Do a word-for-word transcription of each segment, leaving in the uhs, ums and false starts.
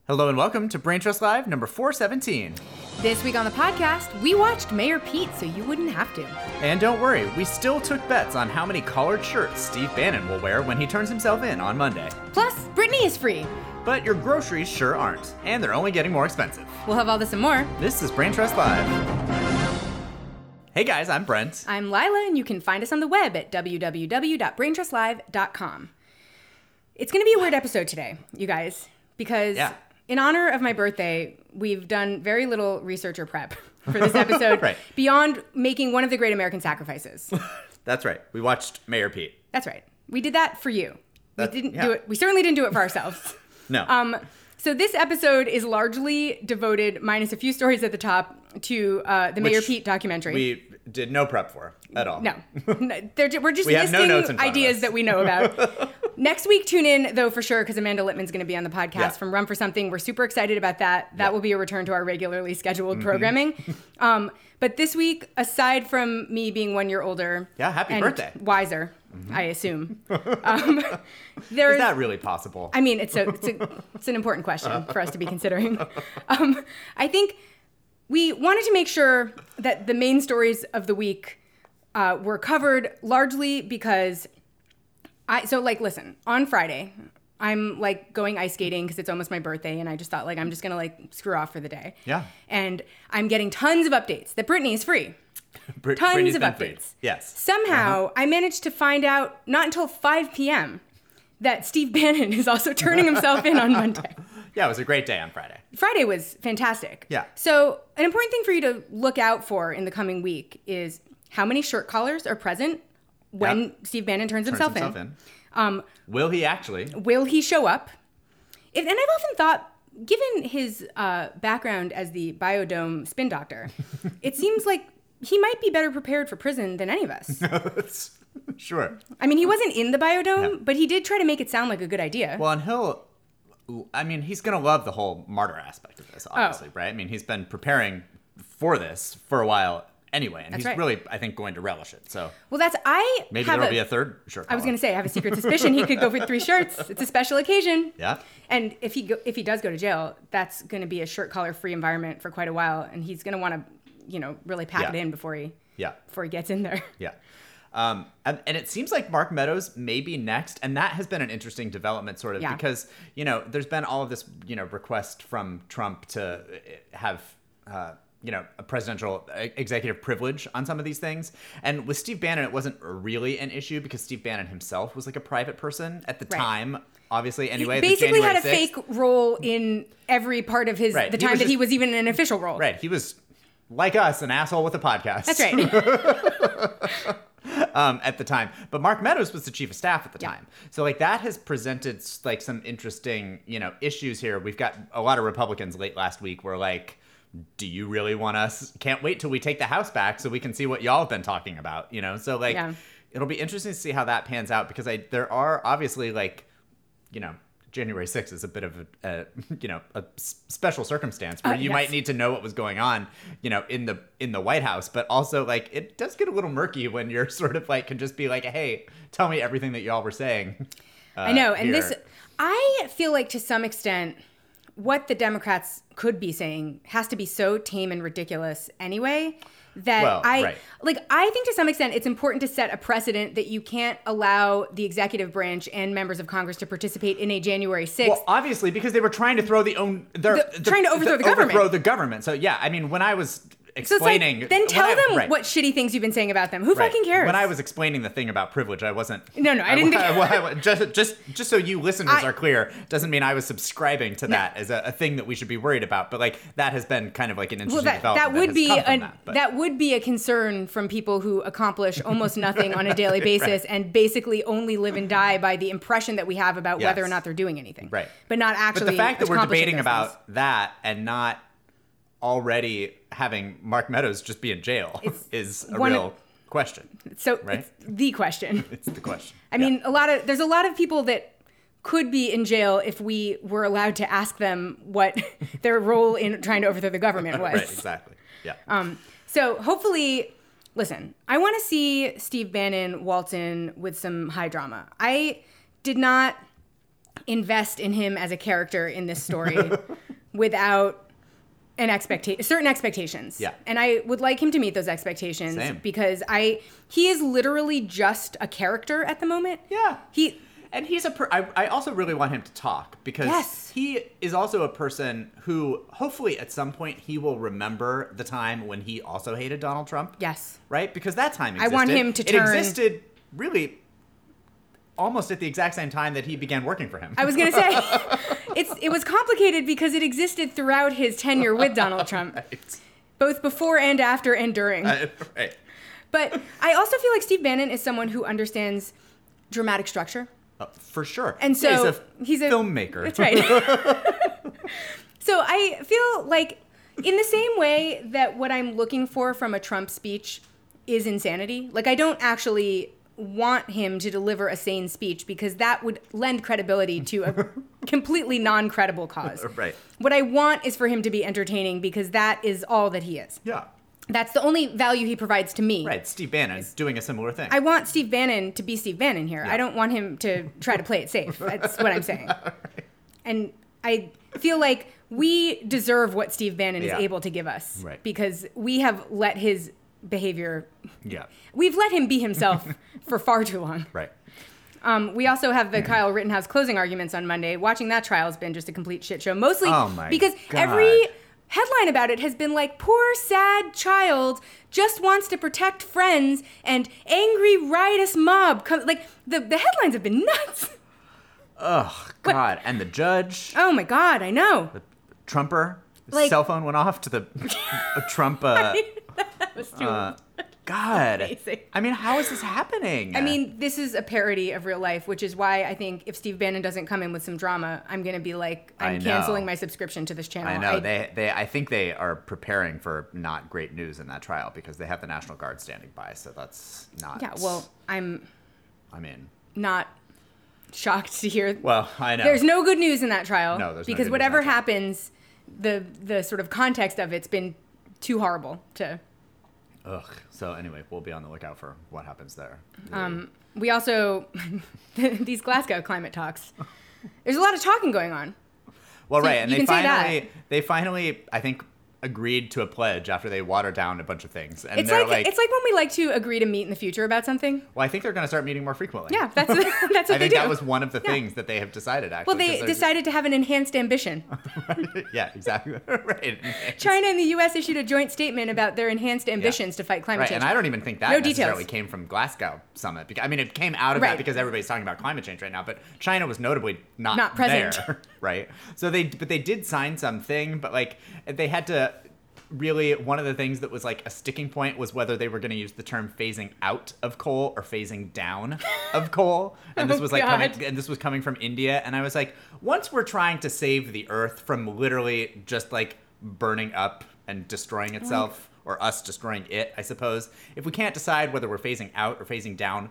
Hello and welcome to Brain Trust Live number four seventeen. This week on the podcast, we watched Mayor Pete so you wouldn't have to. And don't worry, we still took bets on how many collared shirts Steve Bannon will wear when he turns himself in on Monday. Plus, Britney is free. But your groceries sure aren't, and they're only getting more expensive. We'll have all this and more. This is Brain Trust Live. Hey guys, I'm Brent. I'm Lila, and you can find us on the web at w w w dot brain trust live dot com. It's going to be a weird episode today, you guys, because yeah. in honor of my birthday, we've done very little research or prep for this episode right. beyond making one of the great American sacrifices. That's right. We watched Mayor Pete. That's right. We did that for you. That, we didn't yeah. do it. We certainly didn't do it for ourselves. No. Um. So this episode is largely devoted, minus a few stories at the top, to uh, the Which Mayor Pete documentary. We did no prep for at all. No. They're, we're just we have listing no notes in front ideas of us. that we know about. Next week, tune in, though, for sure, because Amanda Littman's going to be on the podcast Yeah. from Run for Something. We're super excited about that. That Yeah. will be a return to our regularly scheduled Mm-hmm. programming. Um, but this week, aside from me being one year older Yeah, happy and birthday. wiser, I assume, um, there Is is that really possible? I mean, it's a, it's a it's an important question for us to be considering. Um, I think we wanted to make sure that the main stories of the week uh, were covered largely because I so like listen, on Friday I'm like going ice skating because it's almost my birthday, and I just thought like I'm just gonna like screw off for the day. Yeah. And I'm getting tons of updates that Britney is free. Br- Tons Britney's of been updates. freed. Yes. Somehow, Uh-huh. I managed to find out not until five p.m. that Steve Bannon is also turning himself in on Monday. Yeah, it was a great day on Friday. Friday was fantastic. Yeah. So an important thing for you to look out for in the coming week is how many shirt collars are present when Yep. Steve Bannon turns, Turns himself, himself in. in. Um, Will he actually? will he show up? If, and I've often thought, given his uh, background as the Biodome spin doctor, it seems like he might be better prepared for prison than any of us. Sure. I mean, he wasn't in the Biodome, Yeah. but he did try to make it sound like a good idea. Well, and he'll, I mean, he's going to love the whole martyr aspect of this, obviously, Oh. right? I mean, he's been preparing for this for a while anyway, and That's he's right. really, I think, going to relish it. So well, that's, I maybe have there'll a, be a third shirt I was collar. going to say, I have a secret suspicion he could go for three shirts. It's a special occasion. Yeah. And if he go, if he does go to jail, that's going to be a shirt collar free environment for quite a while, and he's going to want to, you know, really pack Yeah. it in before he Yeah. before he gets in there. Yeah. Um, and, and it seems like Mark Meadows may be next. And that has been an interesting development, sort of, Yeah. because, you know, there's been all of this, you know, request from Trump to have, uh, you know, a presidential executive privilege on some of these things. And with Steve Bannon, it wasn't really an issue because Steve Bannon himself was like a private person at the Right. time. Obviously, anyway, he the basically had a January fake sixth. role in every part of his Right. the He time was that he just- was even in an official role. Right. He was, like us, an asshole with a podcast. That's right. um, at the time. But Mark Meadows was the chief of staff at the Yeah. time. So like that has presented like some interesting, you know, issues here. We've got a lot of Republicans late last week were like, do you really want us? Can't wait till we take the House back so we can see what y'all have been talking about, you know? So like, Yeah. it'll be interesting to see how that pans out because I there are obviously like, you know, January sixth is a bit of a, a you know, a s- special circumstance where Uh, you yes. might need to know what was going on, you know, in the in the White House, but also like it does get a little murky when you're sort of like can just be like, hey, tell me everything that y'all were saying. Uh, I know, and here. this, I feel like to some extent, what the Democrats could be saying has to be so tame and ridiculous anyway that Well, I right. like. I think to some extent it's important to set a precedent that you can't allow the executive branch and members of Congress to participate in a January sixth. Well, obviously, because they were trying to throw the own, their, The- trying to overthrow the government. Overthrow the government. So yeah, I mean, when I was so it's like, explaining, then when tell I- them right. what shitty things you've been saying about them. Who Right. fucking cares? When I was explaining the thing about privilege, I wasn't. No, no, I didn't think- I- I- just, just, just so you listeners I- are clear, doesn't mean I was subscribing to that as a, a thing that we should be worried about. But like that has been kind of like an interesting Well, that, development. that would has be come from a that, but- that would be a concern from people who accomplish almost nothing on a daily basis and basically only live and die by the impression that we have about whether or Yes. not they're doing anything. Right. But not actually. But the fact that we're accomplishing debating those about things. that and not already having Mark Meadows just be in jail is a one real of- question. So right? it's the question. It's the question. I mean, a lot of there's a lot of people that could be in jail if we were allowed to ask them what their role in trying to overthrow the government was. Right, exactly. Yeah. Um, so hopefully, listen, I want to see Steve Bannon waltz in with some high drama. I did not invest in him as a character in this story without an expectation, certain expectations. Yeah. And I would like him to meet those expectations. Same. Because I, he is literally just a character at the moment. Yeah. He, And he's a. Per- I, I also really want him to talk because Yes. he is also a person who hopefully at some point he will remember the time when he also hated Donald Trump. yes. Right? Because that time I existed. want him to It turn- existed really almost at the exact same time that he began working for him. I was going to say, it's it was complicated because it existed throughout his tenure with Donald Trump, Right. both before and after and during. Uh, right. But I also feel like Steve Bannon is someone who understands dramatic structure. Uh, for sure. And so yeah, he's, he's a a filmmaker. That's right. So I feel like in the same way that what I'm looking for from a Trump speech is insanity, like I don't actually want him to deliver a sane speech because that would lend credibility to a completely non-credible cause. Right. What I want is for him to be entertaining because that is all that he is. Yeah. That's the only value he provides to me. Right. Steve Bannon is doing a similar thing. I want Steve Bannon to be Steve Bannon here. Yeah. I don't want him to try to play it safe. That's what I'm saying. And I feel like we deserve what Steve Bannon Yeah. is able to give us. Right. Because we have let his behavior, yeah. we've let him be himself for far too long. Right. Um, we also have the Kyle Rittenhouse closing arguments on Monday. Watching that trial has been just a complete shit show. Mostly Oh my because God. every headline about it has been like, poor sad child just wants to protect friends and angry riotous mob. Come, like the, the headlines have been nuts. Oh, God. And the judge, Oh my God, I know. the Trumper, his Like- cell phone went off to the a Trump. Uh, That was too. uh, God. Amazing. I mean, how is this happening? I mean, this is a parody of real life, which is why I think if Steve Bannon doesn't come in with some drama, I'm going to be like, I I'm know. canceling my subscription to this channel. I know they, they. I think they are preparing for not great news in that trial because they have the National Guard standing by. So that's not. Yeah, well, I'm I mean, not shocked to hear. well, I know. There's no good news in that trial. No, there's no good because news in whatever that trial. happens, the the sort of context of it's been too horrible to. Ugh. So anyway, we'll be on the lookout for what happens there. Um, we also these Glasgow climate talks. There's a lot of talking going on. Well, So right, and you they can say that. finally, they finally, I think, agreed to a pledge after they watered down a bunch of things. And It's they're like, like, it's like when we like to agree to meet in the future about something. well, I think they're going to start meeting more frequently. Yeah, that's that's what I they think do. that was one of the Yeah. things that they have decided. Actually, Well, they 'cause they're- decided to have an enhanced ambition. yeah, exactly. right. China and the U S issued a joint statement about their enhanced ambitions to fight climate Right, change. and I don't even think that No necessarily details. came from Glasgow summit. Because, I mean, it came out of Right. that because everybody's talking about climate change right now. But China was notably not Not present. there, right? So they, but they did sign something, but like they had to. Really, one of the things that was like a sticking point was whether they were going to use the term phasing out of coal or phasing down of coal. And this Oh, was like God. coming, and this was coming from India. And I was like, once we're trying to save the earth from literally just like burning up and destroying itself, or us destroying it, I suppose, if we can't decide whether we're phasing out or phasing down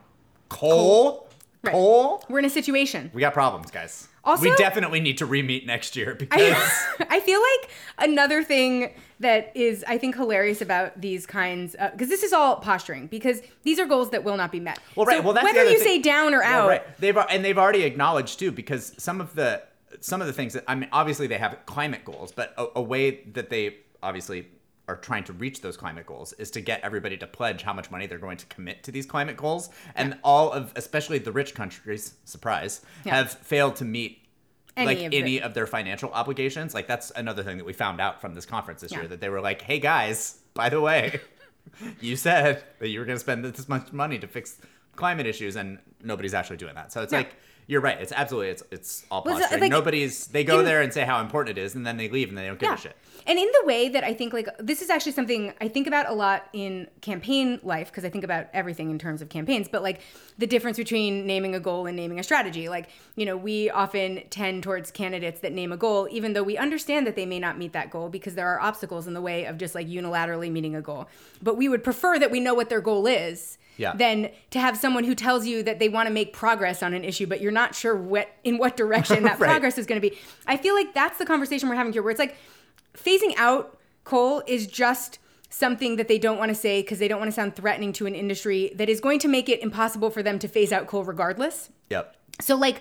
coal, Right. coal, We're in a situation. we got problems, guys. Also- we definitely need to re-meet next year because I, I feel like another thing that is, I think, hilarious about these kinds, because this is all posturing, because these are goals that will not be met. Well, right. So well, that's the whether other you thing. say down or Well, out, right. They've and they've already acknowledged too, because some of the some of the things that I mean, obviously they have climate goals, but a, a way that they obviously are trying to reach those climate goals is to get everybody to pledge how much money they're going to commit to these climate goals, and Yeah. all of, especially the rich countries, surprise, Yeah. have failed to meet. Any like of the- any of their financial obligations. Like that's another thing that we found out from this conference this Yeah. year, that they were like, hey guys, by the way, you said that you were going to spend this much money to fix climate issues, and nobody's actually doing that. So it's Yeah. like, you're right. It's absolutely, it's it's all Well, it's, posturing. like, Nobody's, they go in- there and say how important it is, and then they leave and they don't give yeah. a shit. And in the way that I think, like, this is actually something I think about a lot in campaign life, because I think about everything in terms of campaigns, but like the difference between naming a goal and naming a strategy. Like, you know, we often tend towards candidates that name a goal, even though we understand that they may not meet that goal because there are obstacles in the way of just like unilaterally meeting a goal. But we would prefer that we know what their goal is. Yeah. Than to have someone who tells you that they want to make progress on an issue, but you're not sure what in what direction that Right. progress is going to be. I feel like that's the conversation we're having here, where it's like phasing out coal is just something that they don't want to say because they don't want to sound threatening to an industry that is going to make it impossible for them to phase out coal regardless. Yep. So like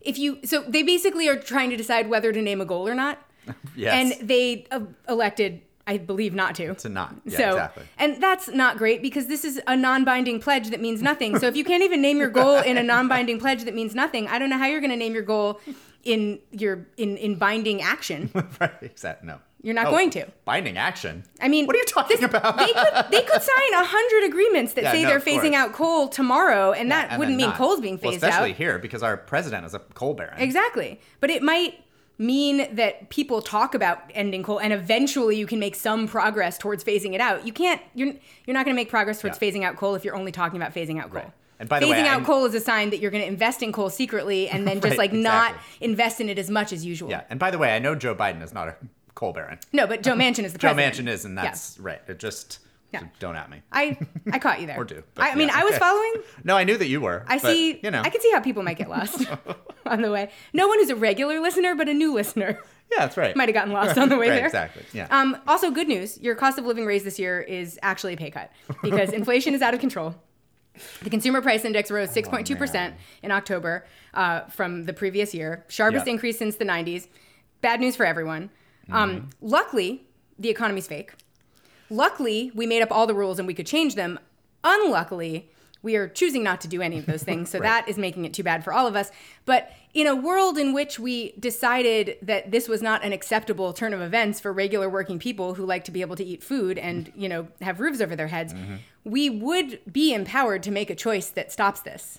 if you, so they basically are trying to decide whether to name a goal or not. Yes. And they uh, elected, I believe, not to. To not. Yeah, so, exactly. And that's not great because this is a non-binding pledge that means nothing. So if you can't even name your goal in a non-binding pledge that means nothing, I don't know how you're going to name your goal in your in, in binding action. Right, exactly. No. You're not Oh, going to. Binding action? I mean, what are you talking this, about? they could they could sign a hundred agreements that Yeah, say no, they're of phasing course. out coal tomorrow, and Yeah, that and wouldn't then mean not. coal's being well, phased especially out. here because our president is a coal baron. Exactly. But it might mean that people talk about ending coal and eventually you can make some progress towards phasing it out. You can't you're you're not going to make progress towards Yeah. phasing out coal if you're only talking about phasing out coal. Right. And by the phasing way, out I'm- coal is a sign that you're going to invest in coal secretly and then just Right, like not exactly. invest in it as much as usual. Yeah. And by the way, I know Joe Biden is not a coal baron. No, but Joe Manchin is the Joe president. Manchin is, and that's right. It just Yeah. don't at me. I I caught you there. Or do, but I, I mean, yeah, I was okay. following. No, I knew that you were. I but, see. You know. I can see how people might get lost on the way. No one who's a regular listener, but a new listener Yeah, that's right. might have gotten lost on the way Right, there. exactly, yeah. Um, also, good news: your cost of living raise this year is actually a pay cut because inflation is out of control. The consumer price index rose six point two percent in October uh, from the previous year, sharpest Yeah. increase since the nineties. Bad news for everyone. Um, luckily, the economy's fake. Luckily, we made up all the rules and we could change them. Unluckily, we are choosing not to do any of those things, so Right. that is making it too bad for all of us. But in a world in which we decided that this was not an acceptable turn of events for regular working people who like to be able to eat food and, you know, have roofs over their heads, Mm-hmm. we would be empowered to make a choice that stops this.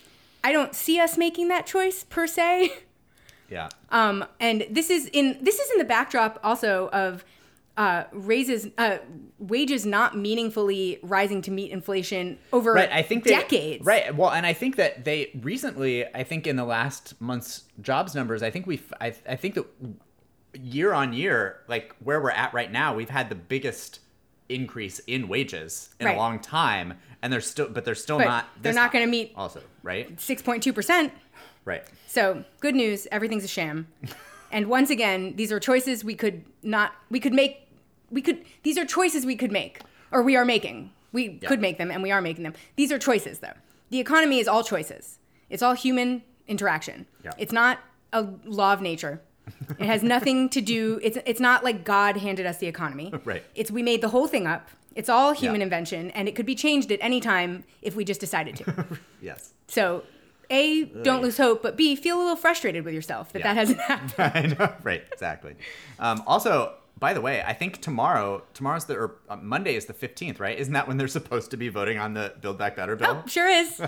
I don't see us making that choice per se. Yeah. Um, and this is in this is in the backdrop also of uh, raises uh, wages not meaningfully rising to meet inflation over Right, I think they, decades. Right, well, and I think that they recently, I think in the last month's jobs numbers, I think we, I, I think that year on year, like where we're at right now, we've had the biggest increase in wages in Right. a long time, and they're still, but they're still But not. they're this not high going to meet Also, right, six point two percent. right. So good news, everything's a sham. And once again, these are choices we could not, we could make, we could, these are choices we could make, or we are making. We Yeah. could make them and we are making them. These are choices though. The economy is all choices. It's all human interaction. Yeah. It's not a law of nature. It has nothing to do, it's it's not like God handed us the economy. Right. It's, we made the whole thing up. It's all human Yeah. invention and it could be changed at any time if we just decided to. Yes. So, A, don't Ugh. lose hope, but B, feel a little frustrated with yourself that Yeah. that hasn't happened. I know, right, exactly. Um, also, by the way, I think tomorrow, tomorrow's the, or uh, Monday is the fifteenth, right? Isn't that when they're supposed to be voting on the Build Back Better bill? Oh, sure is.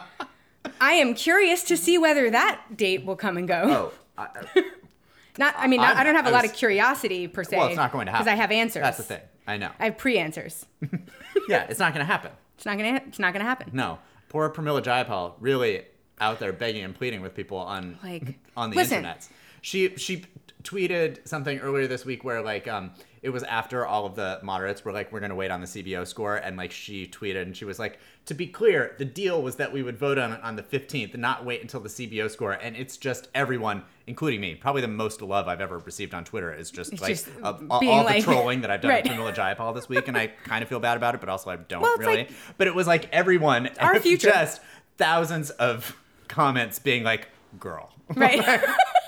I am curious to see whether that date will come and go. Oh, I, Not, I mean, not, I'm- I don't have a I lot was- of curiosity per se. well, it's not going to happen. Because I have answers. That's the thing. I know. I have pre-answers. Yeah, it's not going to happen. It's not gonna. It's not gonna happen. No. Poor Pramila Jayapal really out there begging and pleading with people on Like, on the listen. internet. She she tweeted something earlier this week where like um it was after all of the moderates were like, we're gonna wait on the C B O score, and like she tweeted and she was like, to be clear, the deal was that we would vote on it on the fifteenth and not wait until the C B O score. And it's just everyone, including me, probably the most love I've ever received on Twitter is just It's like just uh, all being all like- the trolling that I've done Right. with Pramila Jayapal this week, and I kind of feel bad about it, but also I don't Well, it's really. like- But it was like everyone, Our future. just thousands of comments being like, girl. Right.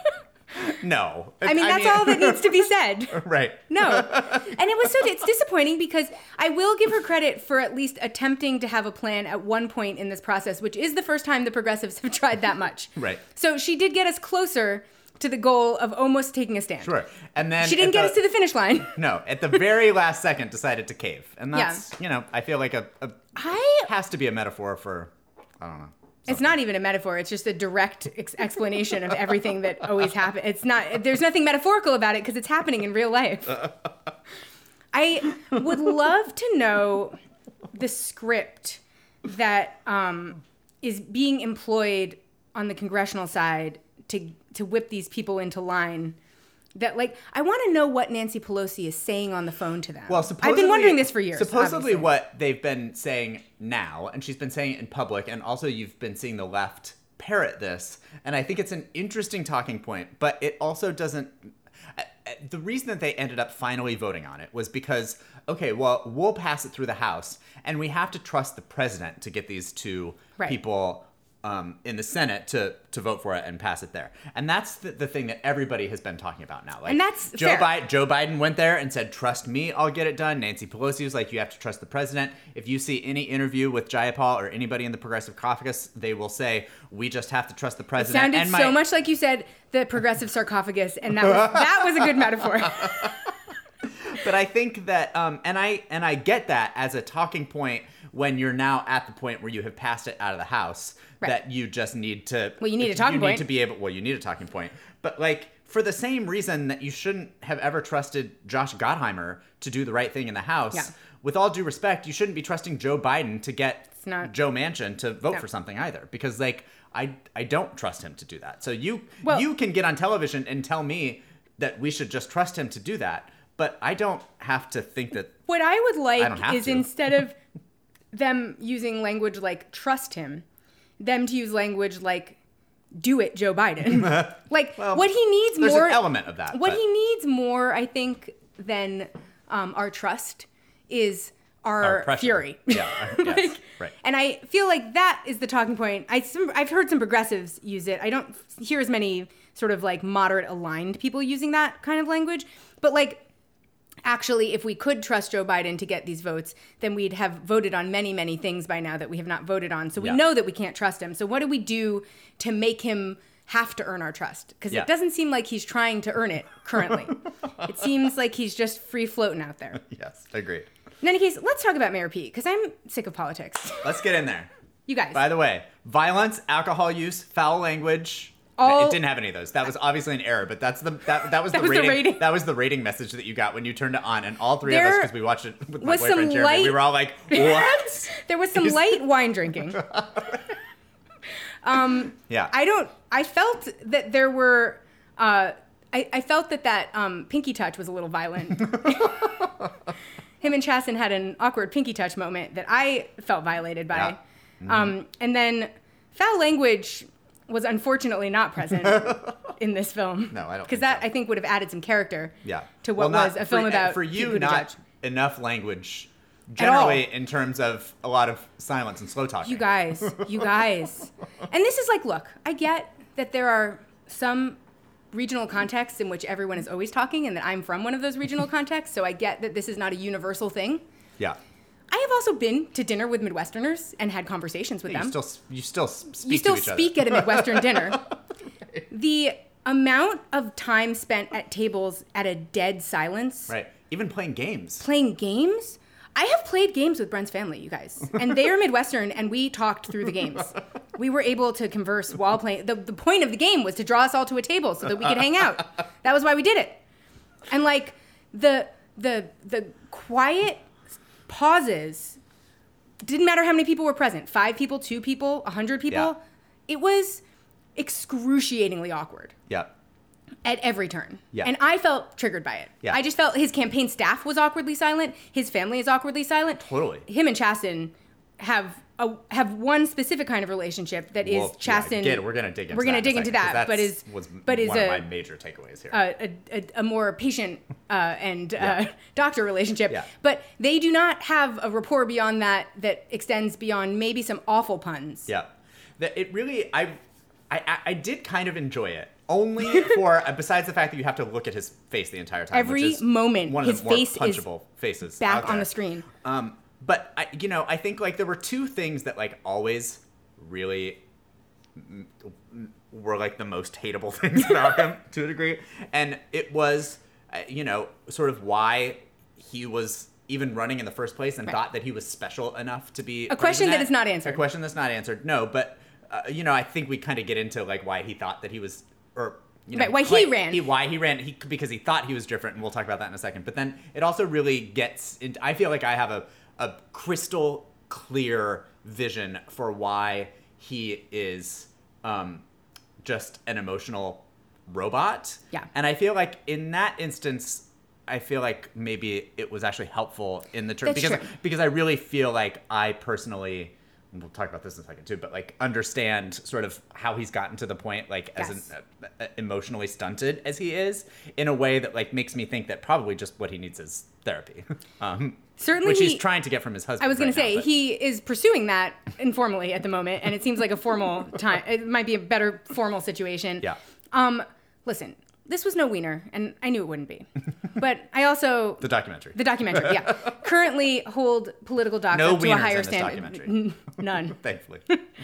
No. I mean, that's all that needs to be said. Right. No. And it was so, it's disappointing because I will give her credit for at least attempting to have a plan at one point in this process, which is the first time the progressives have tried that much. Right. So she did get us closer to the goal of almost taking a stand. Sure. And then She didn't at get the- us to the finish line. No, at the very last second decided to cave. And Yeah. that's, you know, I feel like a, a I has to be a metaphor for, I don't know. It's not even a metaphor. It's just a direct ex- explanation of everything that always happens. It's not, there's nothing metaphorical about it because it's happening in real life. I would love to know the script that um, is being employed on the congressional side to to whip these people into line. That, like, I want to know what Nancy Pelosi is saying on the phone to them. Well, supposedly, I've been wondering this for years. Supposedly, obviously. what they've been saying now, and she's been saying it in public, and also you've been seeing the left parrot this, and I think it's an interesting talking point, but it also doesn't. The reason that they ended up finally voting on it was because, okay, well, we'll pass it through the House, and we have to trust the president to get these two Right. people um, in the Senate to to vote for it and pass it there. And that's the, the thing that everybody has been talking about now. Like, and that's Joe fair. Biden. Joe Biden went there and said, "Trust me, I'll get it done." Nancy Pelosi was like, "You have to trust the president." If you see any interview with Jayapal or anybody in the Progressive Caucus, they will say, "We just have to trust the It president." sounded and my, so much like you said the progressive sarcophagus, and that was that was a good metaphor. But I think that, um, and I and I get that as a talking point when you're now at the point where you have passed it out of the House, Right. that you just need to. Well, you need a talking you point. need to be able. Well, you need a talking point. But like for the same reason that you shouldn't have ever trusted Josh Gottheimer to do the right thing in the House. Yeah. With all due respect, you shouldn't be trusting Joe Biden to get It's not- Joe Manchin to vote No. for something either, because like I I don't trust him to do that. So you Well- you can get on television and tell me that we should just trust him to do that. But I don't have to think that. What I would I don't like have is to. instead of them using language like trust him, them to use language like do it, Joe Biden. Like Well, what he needs there's more an element of that. What but- he needs more, I think, than um, our trust is our, Our pressure. fury. Yeah, uh, yes, Like, right. And I feel like that is the talking point. I, some, I've heard some progressives use it. I don't hear as many sort of like moderate aligned people using that kind of language. But like, actually, if we could trust Joe Biden to get these votes, then we'd have voted on many, many things by now that we have not voted on. So we Yeah. know that we can't trust him. So what do we do to make him have to earn our trust? Because Yeah. it doesn't seem like he's trying to earn it currently. It seems like he's just free floating out there. Yes, agreed. In any case, let's talk about Mayor Pete, because I'm sick of politics. Let's get in there. You guys. By the way, violence, alcohol use, foul language. All- It didn't have any of those. That was obviously an error, but that's the that, that was That the, was the rating, rating. That was the rating message that you got when you turned it on, and all three of There us, because we watched it with my was some boyfriend Jeremy, light- we were all like, "What?" There was some light wine drinking. Um, Yeah. I don't. I felt that there were. Uh, I, I felt that that um, pinky touch was a little violent. Him and Chasten had an awkward pinky touch moment that I felt violated by. Yeah. Mm-hmm. Um, and then foul language was unfortunately not present in this film. No, I don't Because think that so. I think would have added some character. Yeah. To what Well, was not- a film for, about for you, Pete not Buttigieg. enough language all. generally in terms of a lot of silence and slow talking. You guys, you guys. And this is like, look, I get that there are some regional contexts in which everyone is always talking and that I'm from one of those regional contexts, so I get that this is not a universal thing. Yeah. I have also been to dinner with Midwesterners and had conversations with You them. still you still speak you still to each speak other. at a Midwestern dinner. The amount of time spent at tables at a dead silence, Right. Even playing games. playing games. I have played games with Brent's family, you guys, and they are Midwestern, and we talked through the games. We were able to converse while playing. The, the point of the game was to draw us all to a table so that we could hang out. That was why we did it. And like the the the quiet pauses, didn't matter how many people were present, five people, two people, a hundred people. Yeah. It was excruciatingly awkward Yeah. at every turn. Yeah. And I felt triggered by it. Yeah. I just felt his campaign staff was awkwardly silent. His family is awkwardly silent. Totally. Him and Chasten have a, have one specific kind of relationship that is Well, yeah, Chasten. get it. We're gonna dig into We're gonna that in dig a into second, 'cause that, but that's- is was but is one a, of my major takeaways here. a, a, a more patient uh, and uh, Yeah. doctor relationship. Yeah. But they do not have a rapport beyond that that extends beyond maybe some awful puns. Yeah, that it really I, I I- I did kind of enjoy it. Only for besides the fact that you have to look at his face the entire time. Every which is moment, one of his the more face is punchable faces back out on there. the screen. Um, but I, you know, I think like there were two things that like always really mm, were like the most hateable things about him to a degree, and it was, uh, you know, sort of why he was even running in the first place and Right. thought that he was special enough to be A question that is not answered. A question that's not answered. No, but uh, you know, I think we kind of get into like why he thought that he was, or you know, Right, why he like, ran. He, why he ran? He because he thought he was different, and we'll talk about that in a second. But then it also really gets. Into, I feel like I have a a crystal clear vision for why he is um, just an emotional robot. Yeah. And I feel like in that instance, I feel like maybe it was actually helpful in the term That's because true. because I really feel like I personally and we'll talk about this in a second too, but like understand sort of how he's gotten to the point, like as Yes. an, uh, emotionally stunted as he is, in a way that like makes me think that probably just what he needs is therapy. um, Certainly which he- he's trying to get from his husband. I was going right to say now, but- he is pursuing that informally at the moment, and it seems like a formal time. It might be a better formal situation. Yeah. Um, listen, this was no wiener, and I knew it wouldn't be, but I also the documentary. the documentary, yeah, currently hold political docs No up to a wieners higher in this standard. documentary. N- None. Thankfully.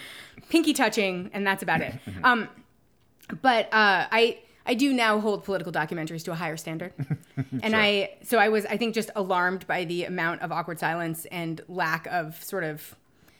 Pinky touching, and that's about it. Um, but uh, I I do now hold political documentaries to a higher standard, and Sure. I so I was I think just alarmed by the amount of awkward silence and lack of sort of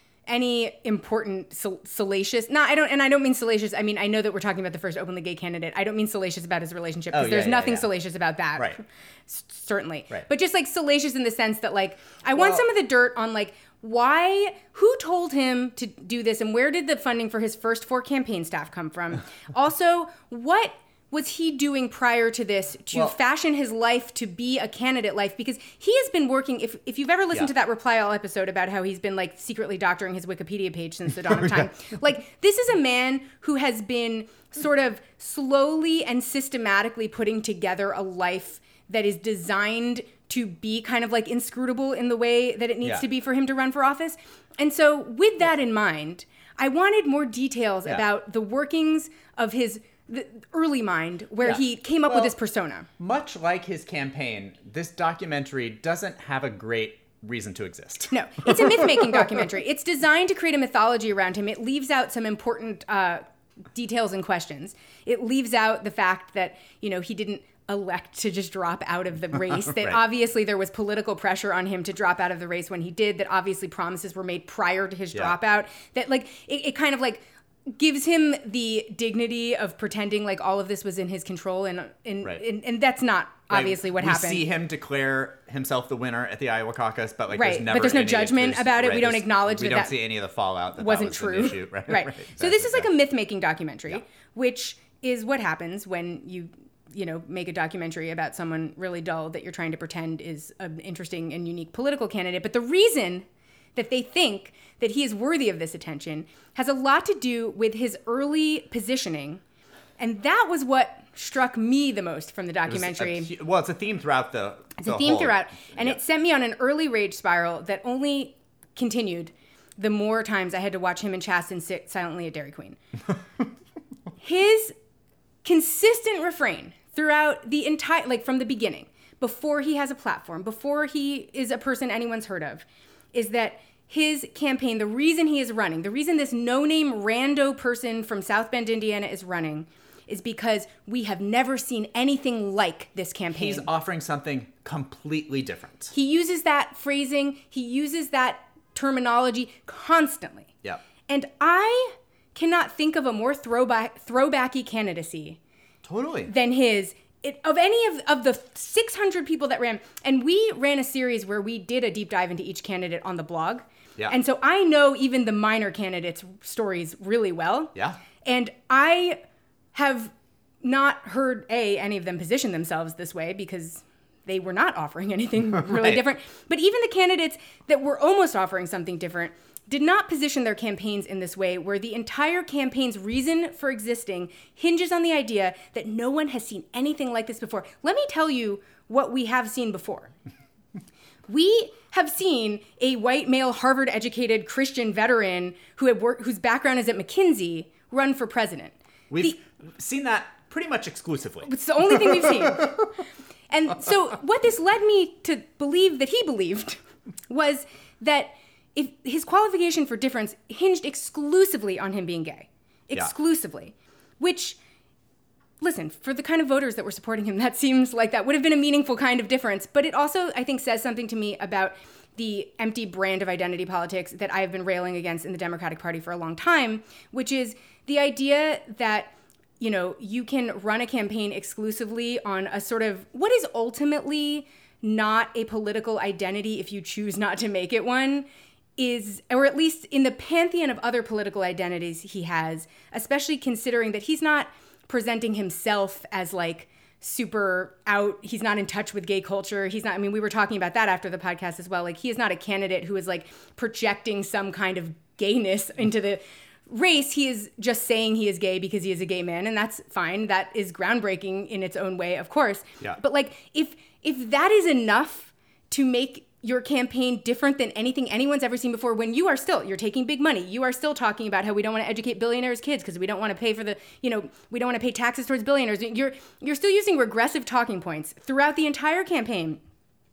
any important sal- salacious. No, I don't, and I don't mean salacious. I mean I know that we're talking about the first openly gay candidate. I don't mean salacious about his relationship because Oh, yeah, there's yeah, nothing yeah. salacious about that. Right. S- certainly. Right. But just like salacious in the sense that like I want Well- some of the dirt on like why, who told him to do this and where did the funding for his first four campaign staff come from? Also, what was he doing prior to this to Well- fashion his life to be a candidate life? Because he has been working, if, if you've ever listened Yeah. to that Reply All episode about how he's been like secretly doctoring his Wikipedia page since the dawn of time, like this is a man who has been sort of slowly and systematically putting together a life that is designed to be kind of like inscrutable in the way that it needs Yeah. to be for him to run for office. And so with that in mind, I wanted more details Yeah. about the workings of his the early mind where Yeah. he came up Well, with this persona. Much like his campaign, this documentary doesn't have a great reason to exist. No, it's a myth-making documentary. It's designed to create a mythology around him. It leaves out some important uh, details and questions. It leaves out the fact that, you know, he didn't elect to just drop out of the race, that Right. obviously there was political pressure on him to drop out of the race when he did, that obviously promises were made prior to his Yeah. dropout, that like it, it kind of like gives him the dignity of pretending like all of this was in his control, and and, Right. and, and that's not Like, obviously what we happened. see him declare himself the winner at the Iowa caucus, but like Right, there's but never there's no any- judgment there's- about it. We right, don't there's- acknowledge we that don't that see any of the fallout that wasn't that was true. an issue. Right. Right. right, So this is like exactly. a myth-making documentary, Yeah. which is what happens when you, you know, make a documentary about someone really dull that you're trying to pretend is an interesting and unique political candidate. But the reason that they think that he is worthy of this attention has a lot to do with his early positioning. And that was what struck me the most from the It was a documentary. hu- well, it's a theme throughout the. It's a theme throughout. And yeah. it sent me on an early rage spiral that only continued the more times I had to watch him and Chasten sit silently at Dairy Queen. His consistent refrain throughout the entire, like from the beginning, before he has a platform, before he is a person anyone's heard of, is that his campaign, the reason he is running, the reason this no-name rando person from South Bend, Indiana is running, is because we have never seen anything like this campaign. He's offering something completely different. He uses that phrasing, he uses that terminology constantly. Yeah. And I cannot think of a more throwback throwbacky candidacy Totally. than his. It, of any of, of the six hundred people that ran, and we ran a series where we did a deep dive into each candidate on the blog. Yeah. And so I know even the minor candidates' stories really well. Yeah. And I have not heard, A, any of them position themselves this way because they were not offering anything really Right. different. But even the candidates that were almost offering something different did not position their campaigns in this way, where the entire campaign's reason for existing hinges on the idea that no one has seen anything like this before. Let me tell you what we have seen before. We have seen a white male Harvard-educated Christian veteran who had worked, whose background is at McKinsey run for president. We've The- seen that pretty much exclusively. It's the only thing we've seen. And so what this led me to believe that he believed was that if his qualification for difference hinged exclusively on him being gay. Yeah. Exclusively. Which, listen, for the kind of voters that were supporting him, that seems like that would have been a meaningful kind of difference. But it also, I think, says something to me about the empty brand of identity politics that I have been railing against in the Democratic Party for a long time, which is the idea that, you know, you can run a campaign exclusively on a sort of what is ultimately not a political identity if you choose not to make it one, is, or at least in the pantheon of other political identities he has, especially considering that he's not presenting himself as like super out, he's not in touch with gay culture. He's not, I mean, we were talking about that after the podcast as well. Like, he is not a candidate who is like projecting some kind of gayness into the race. He is just saying he is gay because he is a gay man, and that's fine. That is groundbreaking in its own way, of course. Yeah. But like, if if that is enough to make your campaign different than anything anyone's ever seen before, when you are still, you're taking big money, you are still talking about how we don't want to educate billionaires' kids because we don't want to pay for the, you know, we don't want to pay taxes towards billionaires. You're you're still using regressive talking points throughout the entire campaign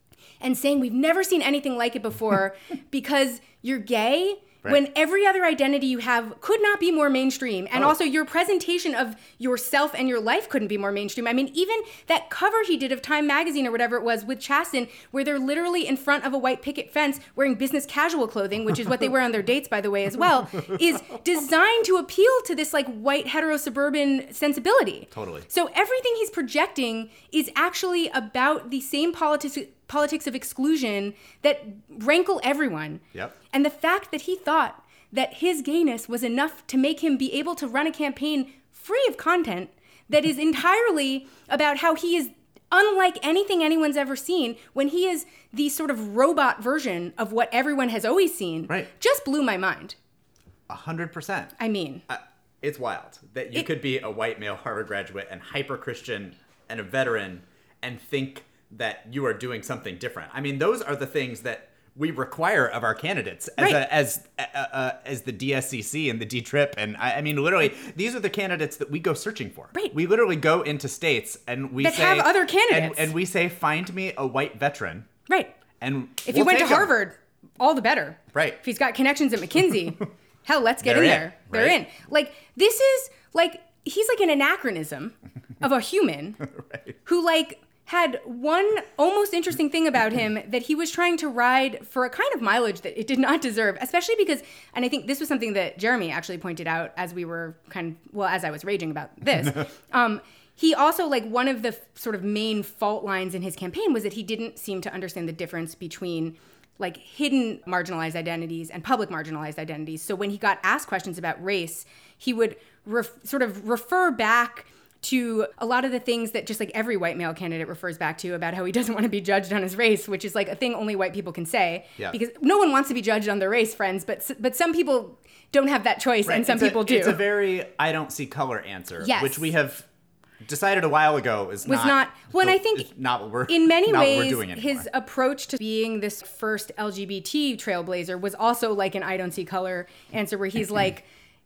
and saying we've never seen anything like it before because you're gay. Right. When every other identity you have could not be more mainstream. And oh. also your presentation of yourself and your life couldn't be more mainstream. I mean, even that cover he did of Time Magazine or whatever it was with Chasten, where they're literally in front of a white picket fence wearing business casual clothing, which is what they wear on their dates, by the way, as well, is designed to appeal to this like white hetero suburban sensibility. Totally. So everything he's projecting is actually about the same politics politics of exclusion that rankle everyone. Yep. And the fact that he thought that his gayness was enough to make him be able to run a campaign free of content that is entirely about how he is unlike anything anyone's ever seen, when he is the sort of robot version of what everyone has always seen, right, just blew my mind. A hundred percent. I mean, uh, it's wild that you it, could be a white male Harvard graduate and hyper-Christian and a veteran and think that you are doing something different. I mean, those are the things that we require of our candidates as right. a, as uh, uh, as the D S C C and the D-Trip. And I, I mean, literally, these are the candidates that we go searching for. Right. We literally go into states and we that say... have other candidates. And, and we say, find me a white veteran. Right. And if we'll he went to him. Harvard, all the better. Right. If he's got connections at McKinsey, hell, let's get They're in in, there. They're right? in. Like, this is, like, he's like an anachronism of a human right. who, like... had one almost interesting thing about him, that he was trying to ride for a kind of mileage that it did not deserve, especially because, and I think this was something that Jeremy actually pointed out as we were kind of, well, as I was raging about this. um, he also, like, one of the f- sort of main fault lines in his campaign was that he didn't seem to understand the difference between, like, hidden marginalized identities and public marginalized identities. So when he got asked questions about race, he would ref- sort of refer back to a lot of the things that just like every white male candidate refers back to about how he doesn't want to be judged on his race, which is like a thing only white people can say. Yeah. Because no one wants to be judged on their race, friends, but but some people don't have that choice, right. and some it's people a, do. It's a very I don't see color answer, yes. which we have decided a while ago is was not, not well, and I think not what we're in many not ways what we're doing anymore. His approach to being this first L G B T trailblazer was also like an I don't see color answer, where he's like,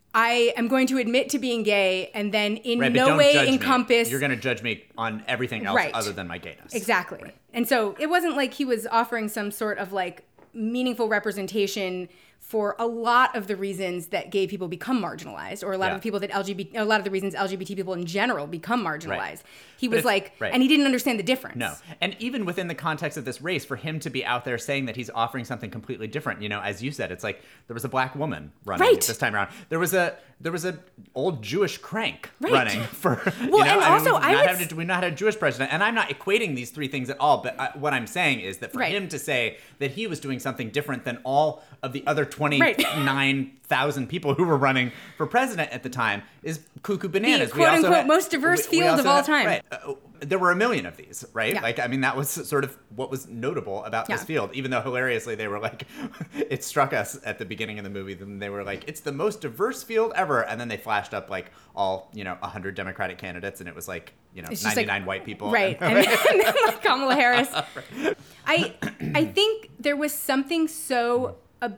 I am going to admit to being gay and then in right, no way encompass... Me. You're going to judge me on everything else right. other than my gayness. Exactly. Right. And so it wasn't like he was offering some sort of like meaningful representation for a lot of the reasons that gay people become marginalized, or a lot yeah. of the people that L G B T, a lot of the reasons L G B T people in general become marginalized. Right. He but was like, right. and he didn't understand the difference. No. And even within the context of this race, for him to be out there saying that he's offering something completely different, you know, as you said, it's like there was a black woman running right. this time around. There was a there was a old Jewish crank right. running for, well, you know, and I also mean, I not would... having, we not had a Jewish president, and I'm not equating these three things at all. But I, what I'm saying is that for right. him to say that he was doing something different than all of the other twenty-nine thousand right. people who were running for president at the time is cuckoo bananas. The quote we also unquote had, most diverse we, we field of all had, time. Right, uh, there were a million of these, right? Yeah. Like, I mean, that was sort of what was notable about yeah. this field, even though hilariously they were like, it struck us at the beginning of the movie, then they were like, it's the most diverse field ever. And then they flashed up like all, you know, one hundred Democratic candidates, and it was like, you know, ninety-nine like, white people. Right. And, and, and then like Kamala Harris. right. I, I think there was something so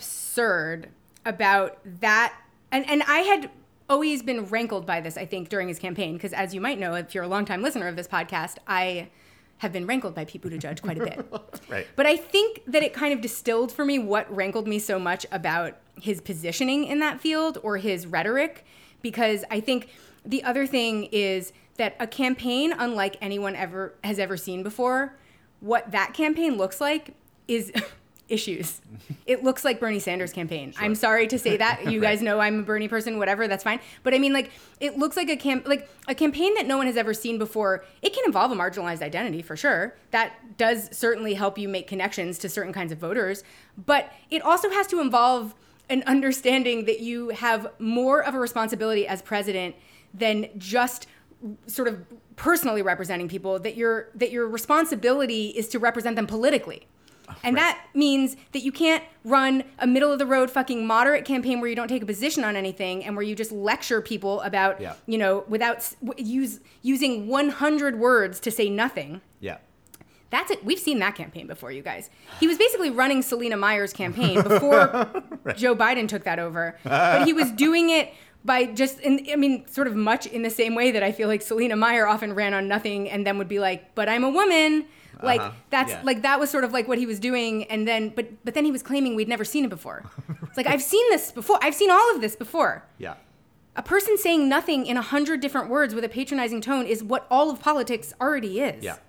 absurd about that. And, and I had always been rankled by this, I think, during his campaign, because as you might know, if you're a longtime listener of this podcast, I have been rankled by Pete Buttigieg quite a bit. Right. But I think that it kind of distilled for me what rankled me so much about his positioning in that field or his rhetoric, because I think the other thing is that a campaign unlike anyone ever has ever seen before, what that campaign looks like is issues. It looks like Bernie Sanders' campaign. Sure. I'm sorry to say that. You guys know I'm a Bernie person, whatever, that's fine. But I mean, like, it looks like a camp, like a campaign that no one has ever seen before. It can involve a marginalized identity for sure. That does certainly help you make connections to certain kinds of voters. But it also has to involve an understanding that you have more of a responsibility as president than just sort of personally representing people, that your that your responsibility is to represent them politically. And Right. that means that you can't run a middle-of-the-road fucking moderate campaign where you don't take a position on anything and where you just lecture people about, Yeah. you know, without s- w- use, using one hundred words to say nothing. Yeah. That's it. We've seen that campaign before, you guys. He was basically running Selena Meyer's campaign before right. Joe Biden took that over. But he was doing it by just, in, I mean, sort of much in the same way that I feel like Selena Meyer often ran on nothing and then would be like, but I'm a woman. Like, uh-huh. that's, yeah. like, that was sort of like what he was doing. And then, but, but then he was claiming we'd never seen it before. It's like, I've seen this before. I've seen all of this before. Yeah. A person saying nothing in a hundred different words with a patronizing tone is what all of politics already is. Yeah.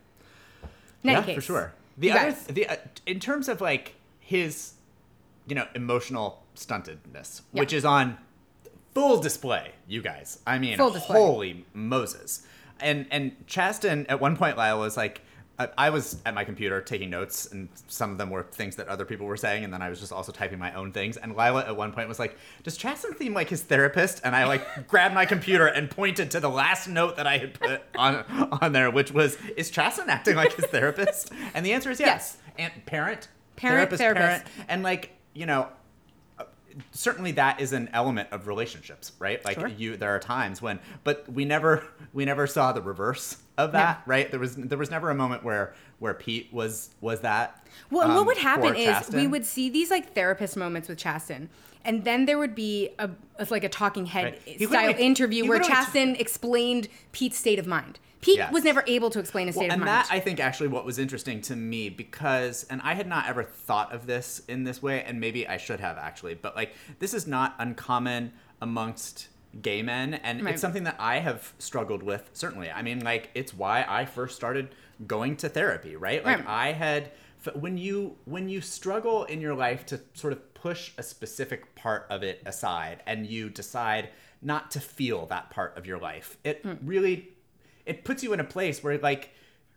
In any yeah, case, for sure. The you other, guys. the uh, in terms of like his, you know, emotional stuntedness, Yeah. which is on full display, you guys. I mean, Full display. holy Moses! And and Chasten at one point, Lyle was like, I, I was at my computer taking notes, and some of them were things that other people were saying, and then I was just also typing my own things. And Lila at one point was like, "Does Chasten seem like his therapist?" And I like grabbed my computer and pointed to the last note that I had put on on there, which was, "Is Chasten acting like his therapist?" And the answer is yes. Yes. And parent, Parent, therapist, therapist. parent, and like you know. Certainly that is an element of relationships, right? Like Sure. you there are times when but we never we never saw the reverse of that, No. right? There was there was never a moment where where Pete was was that. Well, and um, what would happen for is Chasten. we would see these like therapist moments with Chasten, and then there would be a, a like a talking head Right. He style literally- interview he where literally Chasten explained Pete's state of mind. Pete Yes. was never able to explain his state Well, of and mind. that I think actually what was interesting to me because and I had not ever thought of this in this way and maybe I should have actually, but like this is not uncommon amongst gay men and Right. it's something that I have struggled with certainly. I mean like it's why I first started going to therapy, right? Like Right. I had when you when you struggle in your life to sort of push a specific part of it aside and you decide not to feel that part of your life, it Hmm. really it puts you in a place where like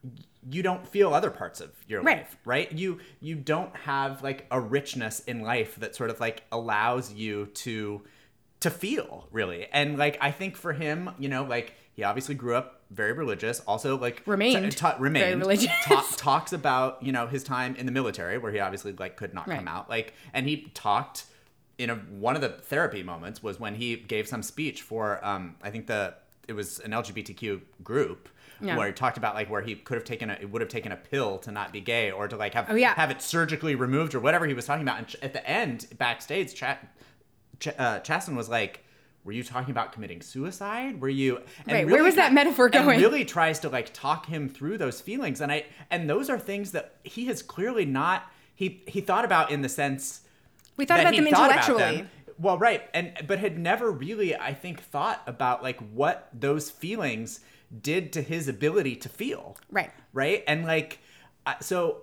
you don't feel other parts of your Right. life, right? You you don't have like a richness in life that sort of like allows you to to feel really. And like I think for him, you know, like he obviously grew up very religious, also like Remained ta- ta- remained very religious. ta- talks about, you know, his time in the military where he obviously like could not Right. come out. Like and he talked in a one of the therapy moments was when he gave some speech for um I think the it was an L G B T Q group Yeah. where he talked about like where he could have taken a it would have taken a pill to not be gay or to like have Oh, yeah. have it surgically removed or whatever he was talking about. And ch- at the end backstage, Ch- Ch- uh, Chasten was like, "Were you talking about committing suicide? Were you?" And Right, where was that ki- metaphor going? And really tries to like talk him through those feelings, and I and those are things that he has clearly not he he thought about in the sense we thought that about he them thought about intellectually. them. Well, right, and but had never really, I think, thought about like what those feelings did to his ability to feel. Right. Right, and like, I- so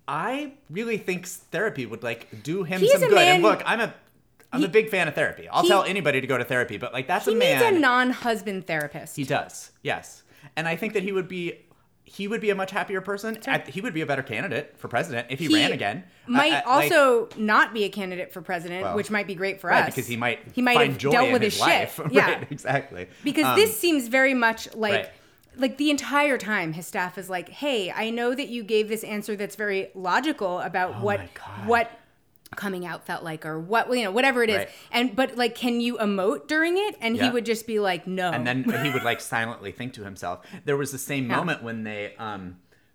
I really think therapy would like do him He's some a good. man- And look, I'm a I'm He- a big fan of therapy. I'll he- tell anybody to go to therapy, but like that's He a man. needs a non-husband therapist. He does, yes, and I think that he would be. He would be a much happier person. I, he would be a better candidate for president if he, He ran again. Might I- I- like- also not be a candidate for president, Well, which might be great for right, us. because he might he might find have joy dealt in with his, his, life. shit. Yeah, Right, exactly. because Um, this seems very much like right. like the entire time his staff is like, "Hey, I know that you gave this answer that's very logical about Oh what my God. what coming out felt like or what you know whatever it is." Right. And but like, can you emote during it? And he Yeah. would just be like, "No." And then he would like silently think to himself. There was the same Yeah. moment when they um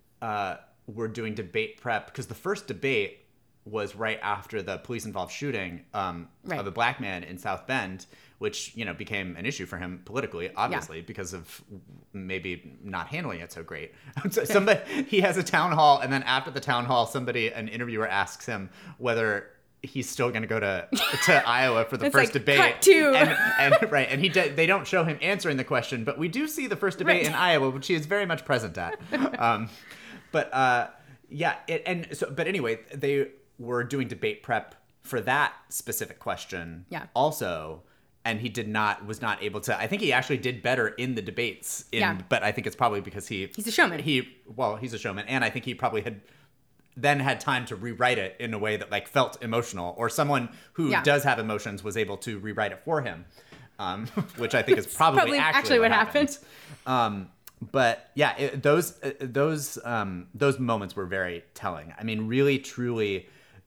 uh were doing debate prep because the first debate was right after the police involved shooting um Right. of a black man in South Bend, which you know became an issue for him politically, obviously because of maybe not handling it so great. So somebody he has a town hall, and then after the town hall, somebody an interviewer asks him whether he's still going to go to to Iowa for the It's first like, debate. cut to- And, and right, and he de- they don't show him answering the question, but we do see the first debate Right. in Iowa, which he is very much present at. Um, but uh, yeah, it, and so but anyway, they were doing debate prep for that specific question. Yeah. Also, and he did not was not able to. I think he actually did better in the debates. In, Yeah. But I think it's probably because he He's a showman. He well, he's a showman, and I think he probably had. Then had time to rewrite it in a way that like felt emotional, or someone who Yeah. does have emotions was able to rewrite it for him, um, which I think is probably, Probably actually, actually what happened. Um, but yeah, it, those uh, those um, those moments were very telling. I mean, really, truly,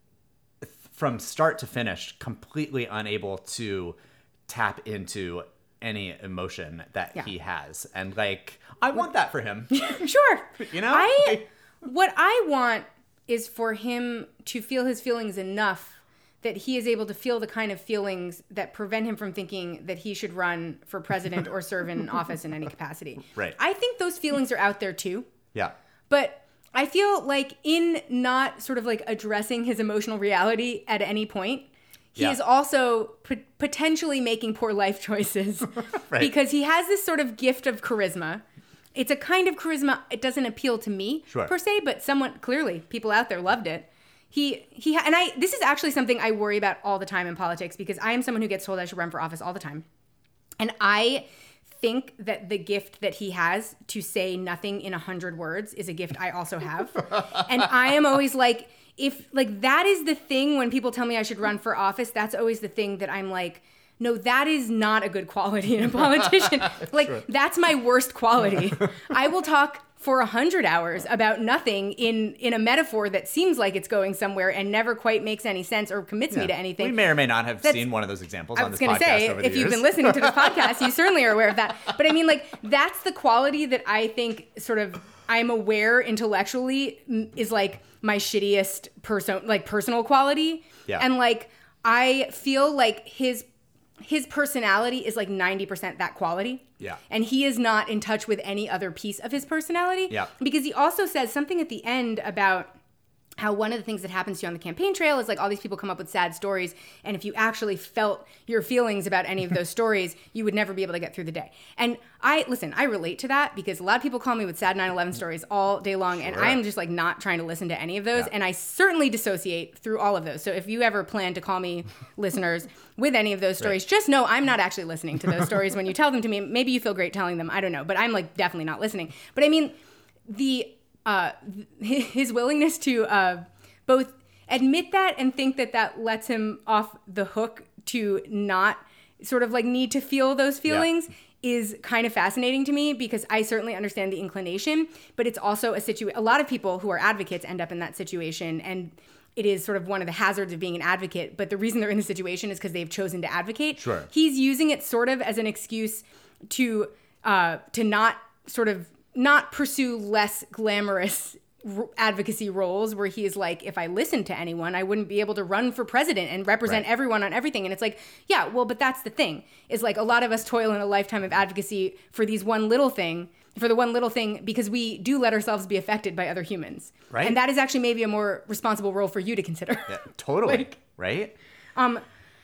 from start to finish, completely unable to tap into any emotion that Yeah. he has, and like I want that for him. Sure. You know, I what I want is for him to feel his feelings enough that he is able to feel the kind of feelings that prevent him from thinking that he should run for president or serve in office in any capacity. Right. I think those feelings are out there too. yeah, But I feel like in not sort of like addressing his emotional reality at any point, he Yeah. is also p- potentially making poor life choices Right. because he has this sort of gift of charisma. It's a kind of charisma. It doesn't appeal to me Sure. per se, but someone clearly people out there loved it. He he ha- and I. This is actually something I worry about all the time in politics because I am someone who gets told I should run for office all the time, and I think that the gift that he has to say nothing in a hundred words is a gift I also have, and I am always like, if like that is the thing when people tell me I should run for office, that's always the thing that I'm like, no, that is not a good quality in a politician. Like Sure. that's my worst quality. I will talk for a hundred hours about nothing in in a metaphor that seems like it's going somewhere and never quite makes any sense or commits me Yeah. to anything. We may or may not have That's- seen one of those examples I on was this going to podcast say, over the if you've years. been listening to this podcast, you certainly are aware of that. But I mean, like, that's the quality that I think sort of I'm aware intellectually m- is like my shittiest person, like personal quality. Yeah. And like, I feel like his his personality is like ninety percent that quality. Yeah. And he is not in touch with any other piece of his personality. Yeah. Because he also says something at the end about how one of the things that happens to you on the campaign trail is like all these people come up with sad stories. And if you actually felt your feelings about any of those stories, you would never be able to get through the day. And I, listen, I relate to that because a lot of people call me with sad nine eleven stories all day long. And Sure. I am just like not trying to listen to any of those. Yeah. And I certainly dissociate through all of those. So if you ever plan to call me listeners with any of those stories, Right. just know I'm not actually listening to those stories when you tell them to me. Maybe you feel great telling them. I don't know. But I'm like definitely not listening. But I mean, the uh, his willingness to uh, both admit that and think that that lets him off the hook to not sort of like need to feel those feelings is kind of fascinating to me because I certainly understand the inclination, but it's also a situation. A lot of people who are advocates end up in that situation, and it is sort of one of the hazards of being an advocate. But the reason they're in the situation is because they've chosen to advocate. Sure. He's using it sort of as an excuse to uh, to not sort of not pursue less glamorous r- advocacy roles where he is like, if I listened to anyone, I wouldn't be able to run for president and represent Right. everyone on everything. And it's like, yeah, well, but that's the thing is like a lot of us toil in a lifetime of advocacy for these one little thing, for the one little thing, because we do let ourselves be affected by other humans. Right. And that is actually maybe a more responsible role for you to consider. Yeah, totally. Like- right? Um,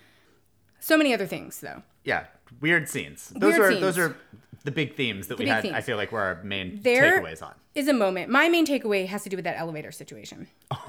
so many other things though. Yeah, weird scenes. Those Weird are scenes. those are the big themes that we big had. themes. I feel like were our main There takeaways on. is a moment. My main takeaway has to do with that elevator situation.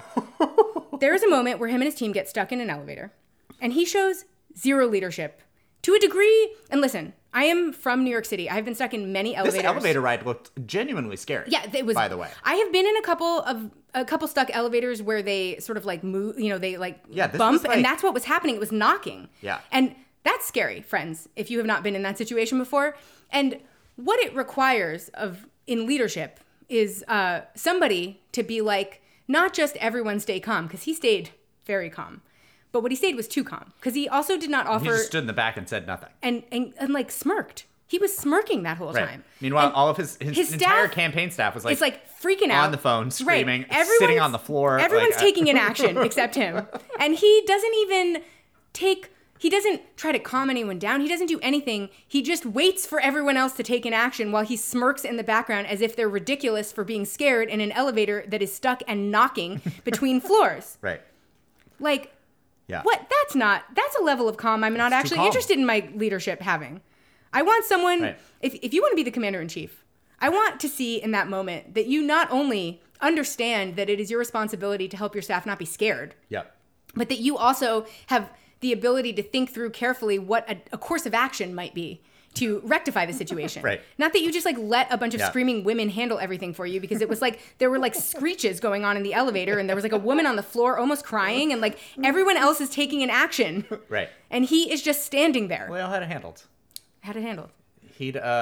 There is a moment where him and his team get stuck in an elevator, and he shows zero leadership to a degree. And listen, I am from New York City. I've been stuck in many elevators. This elevator ride looked genuinely scary. Yeah, it was. By the way, I have been in a couple of a couple stuck elevators where they sort of like move. You know, they like Yeah, this bump, was like- and that's what was happening. It was knocking. Yeah. and that's scary, friends. If you have not been in that situation before, and what it requires of in leadership is uh, somebody to be like, not just everyone stay calm, because he stayed very calm, but what he stayed was too calm, because he also did not he offer just stood in the back and said nothing. and, and and like smirked. He was smirking that whole Right. time. Meanwhile, And all of his his, his entire staff- campaign staff was like, it's like freaking out on the phone, screaming, Right. sitting Everyone's- on the floor. Everyone's like, uh, taking an action except him, and he doesn't even take. He doesn't try to calm anyone down. He doesn't do anything. He just waits for everyone else to take an action while he smirks in the background as if they're ridiculous for being scared in an elevator that is stuck and knocking between floors. Right. Like, Yeah. what? That's not. That's a level of calm I'm not It's too actually calm. interested in my leadership having. I want someone. Right. If if you want to be the commander in chief, I want to see in that moment that you not only understand that it is your responsibility to help your staff not be scared, Yeah. but that you also have the ability to think through carefully what a, a course of action might be to rectify the situation. Right. Not that you just like let a bunch of Yeah. screaming women handle everything for you, because it was like there were like screeches going on in the elevator, and there was like a woman on the floor almost crying, and like everyone else is taking an action. Right. And he is just standing there. Well, had it handled. Had it handled. He'd uh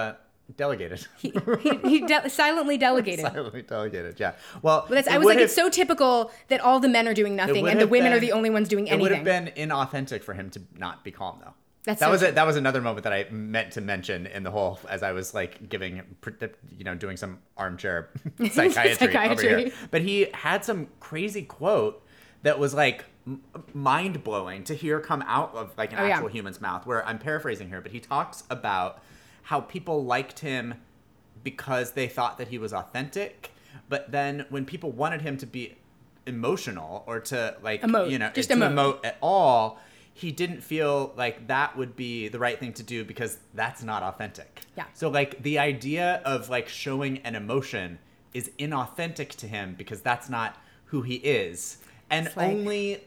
delegated. He, he, he de- silently delegated. Silently delegated, yeah. Well, But that's, I was like, have, it's so typical that all the men are doing nothing and the women been, are the only ones doing anything. It would have been inauthentic for him to not be calm, though. That's that so was true. it. That was another moment that I meant to mention in the whole, as I was like giving, you know, doing some armchair psychiatry, psychiatry. over here. But he had some crazy quote that was like m- mind blowing to hear come out of like an oh, actual yeah. human's mouth. Where I'm paraphrasing here, but he talks about how people liked him because they thought that he was authentic, but then when people wanted him to be emotional or to like, emote. you know, Just to emote. emote at all. He didn't feel like that would be the right thing to do because that's not authentic. Yeah. So like the idea of like showing an emotion is inauthentic to him because that's not who he is. And It's like- only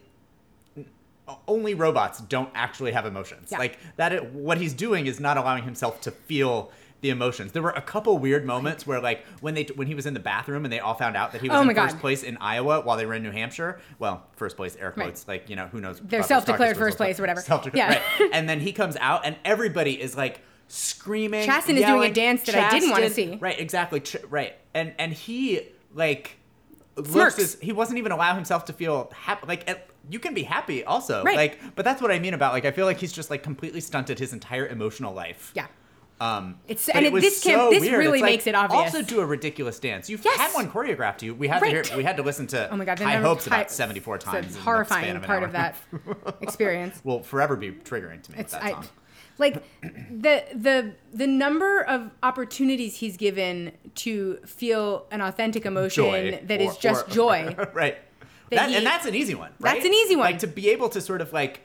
only robots don't actually have emotions. Yeah. Like that it, what he's doing is not allowing himself to feel the emotions. There were a couple weird moments where like when they when he was in the bathroom and they all found out that he was Oh in my first God. place in Iowa while they were in New Hampshire. Well, first place air quotes, Right. like, you know, who knows. They're about those self-declared talkers, first place or whatever. Self-declared, Yeah. right. And then he comes out and everybody is like screaming. Chasten is doing a yelling. dance that I didn't wanna Chasten- see. Right, exactly. Ch- right. And and he like looks Smirks. as, he wasn't even allowing himself to feel happy. Like at, you can be happy also. Right. Like, but that's what I mean about like I feel like he's just like completely stunted his entire emotional life. Yeah. Um, It's but and it it, was this can so this weird. really It's like, makes it obvious. Also, do a ridiculous dance. You've Yes. had one choreographed to you. We had Right. to hear. We had to listen to Oh my God, the High number- Hopes high- about seventy-four it's times. a in horrifying the span of an part hour. of that experience. Will forever be triggering to me. It's that I, song. like the the the number of opportunities he's given to feel an authentic emotion Joy, that is or- just or- joy. right. That That, he- and that's an easy one. Right? That's an easy one. Like to be able to sort of like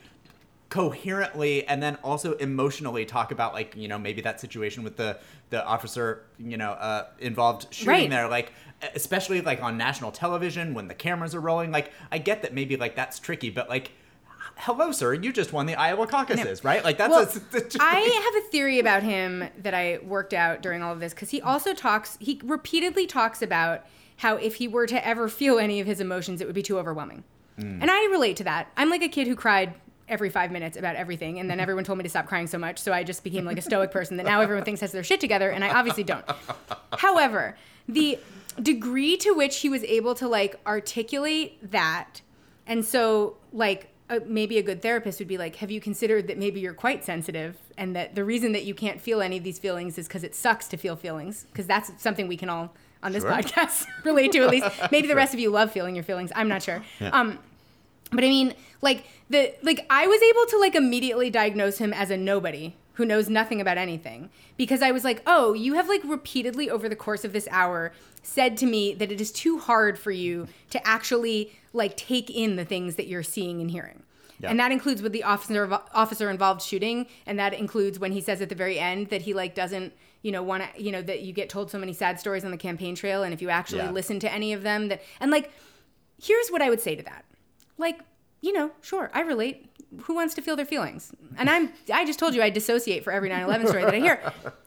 coherently and then also emotionally talk about like, you know, maybe that situation with the the officer, you know, uh involved shooting Right. there, like especially like on national television when the cameras are rolling. Like I get that maybe like that's tricky, but like hello sir, you just won the Iowa caucuses, right? Like that's Well, a, that's I have a theory about him that I worked out during all of this because he also talks, he repeatedly talks about how if he were to ever feel any of his emotions, it would be too overwhelming. Mm. And I relate to that. I'm like a kid who cried every five minutes about everything, and then everyone told me to stop crying so much, so I just became like a stoic person that now everyone thinks has their shit together, and I obviously don't. However, the degree to which he was able to like articulate that, and so like uh, maybe a good therapist would be like, have you considered that maybe you're quite sensitive, and that the reason that you can't feel any of these feelings is because it sucks to feel feelings, because that's something we can all on this Sure. podcast relate to at least. Maybe the rest of you love feeling your feelings. I'm not sure. Yeah. Um, but I mean, like the like I was able to like immediately diagnose him as a nobody who knows nothing about anything because I was like, oh, you have like repeatedly over the course of this hour said to me that it is too hard for you to actually like take in the things that you're seeing and hearing. Yeah. And that includes with the officer officer involved shooting, and that includes when he says at the very end that he like doesn't, you know, want to, you know, that you get told so many sad stories on the campaign trail, and if you actually Yeah. listen to any of them, that and like, here's what I would say to that, like, you know, sure, I relate. Who wants to feel their feelings? And I'm, I just told you I dissociate for every nine eleven story that I hear.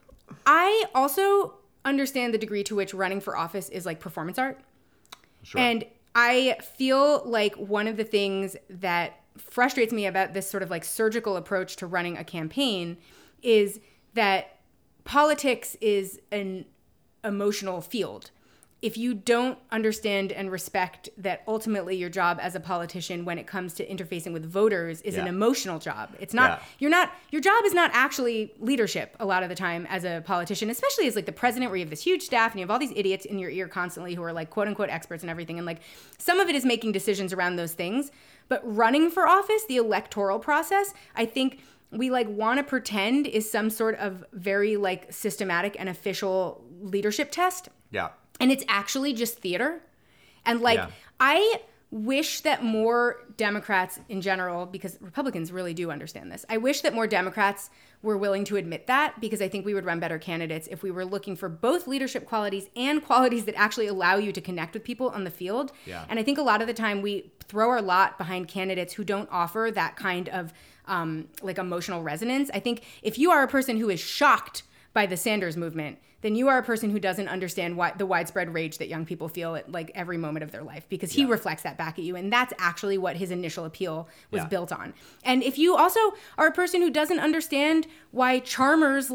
I also understand the degree to which running for office is like performance art. Sure. And I feel like one of the things that frustrates me about this sort of like surgical approach to running a campaign is that politics is an emotional field. If you don't understand and respect that ultimately your job as a politician when it comes to interfacing with voters is an Yeah. emotional job. It's not, Yeah. you're not, your job is not actually leadership a lot of the time as a politician, especially as like the president where you have this huge staff and you have all these idiots in your ear constantly who are like quote unquote experts and everything. And like some of it is making decisions around those things, but running for office, the electoral process, I think we like want to pretend is some sort of very like systematic and official leadership test. yeah. And it's actually just theater. And like, Yeah. I wish that more Democrats in general, because Republicans really do understand this, I wish that more Democrats were willing to admit that, because I think we would run better candidates if we were looking for both leadership qualities and qualities that actually allow you to connect with people on the field. Yeah. And I think a lot of the time we throw our lot behind candidates who don't offer that kind of um, like emotional resonance. I think if you are a person who is shocked by the Sanders movement, then you are a person who doesn't understand why, the widespread rage that young people feel at like every moment of their life, because he Yeah. reflects that back at you. And that's actually what his initial appeal was Yeah. built on. And if you also are a person who doesn't understand why Chalmers like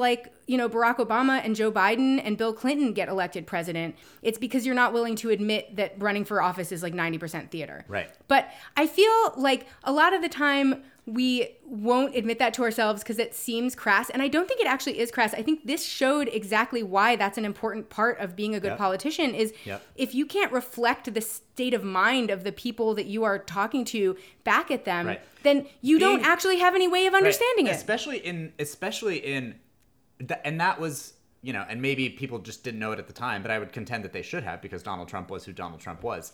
you know, Barack Obama and Joe Biden and Bill Clinton get elected president, it's because you're not willing to admit that running for office is like ninety percent theater. Right. But I feel like a lot of the time we won't admit that to ourselves because it seems crass. And I don't think it actually is crass. I think this showed exactly why that's an important part of being a good yep. politician is yep. if you can't reflect the state of mind of the people that you are talking to back at them, right. then you Being, don't actually have any way of understanding right. it. Especially in, especially in, th- and that was, you know, and maybe people just didn't know it at the time, but I would contend that they should have because Donald Trump was who Donald Trump was.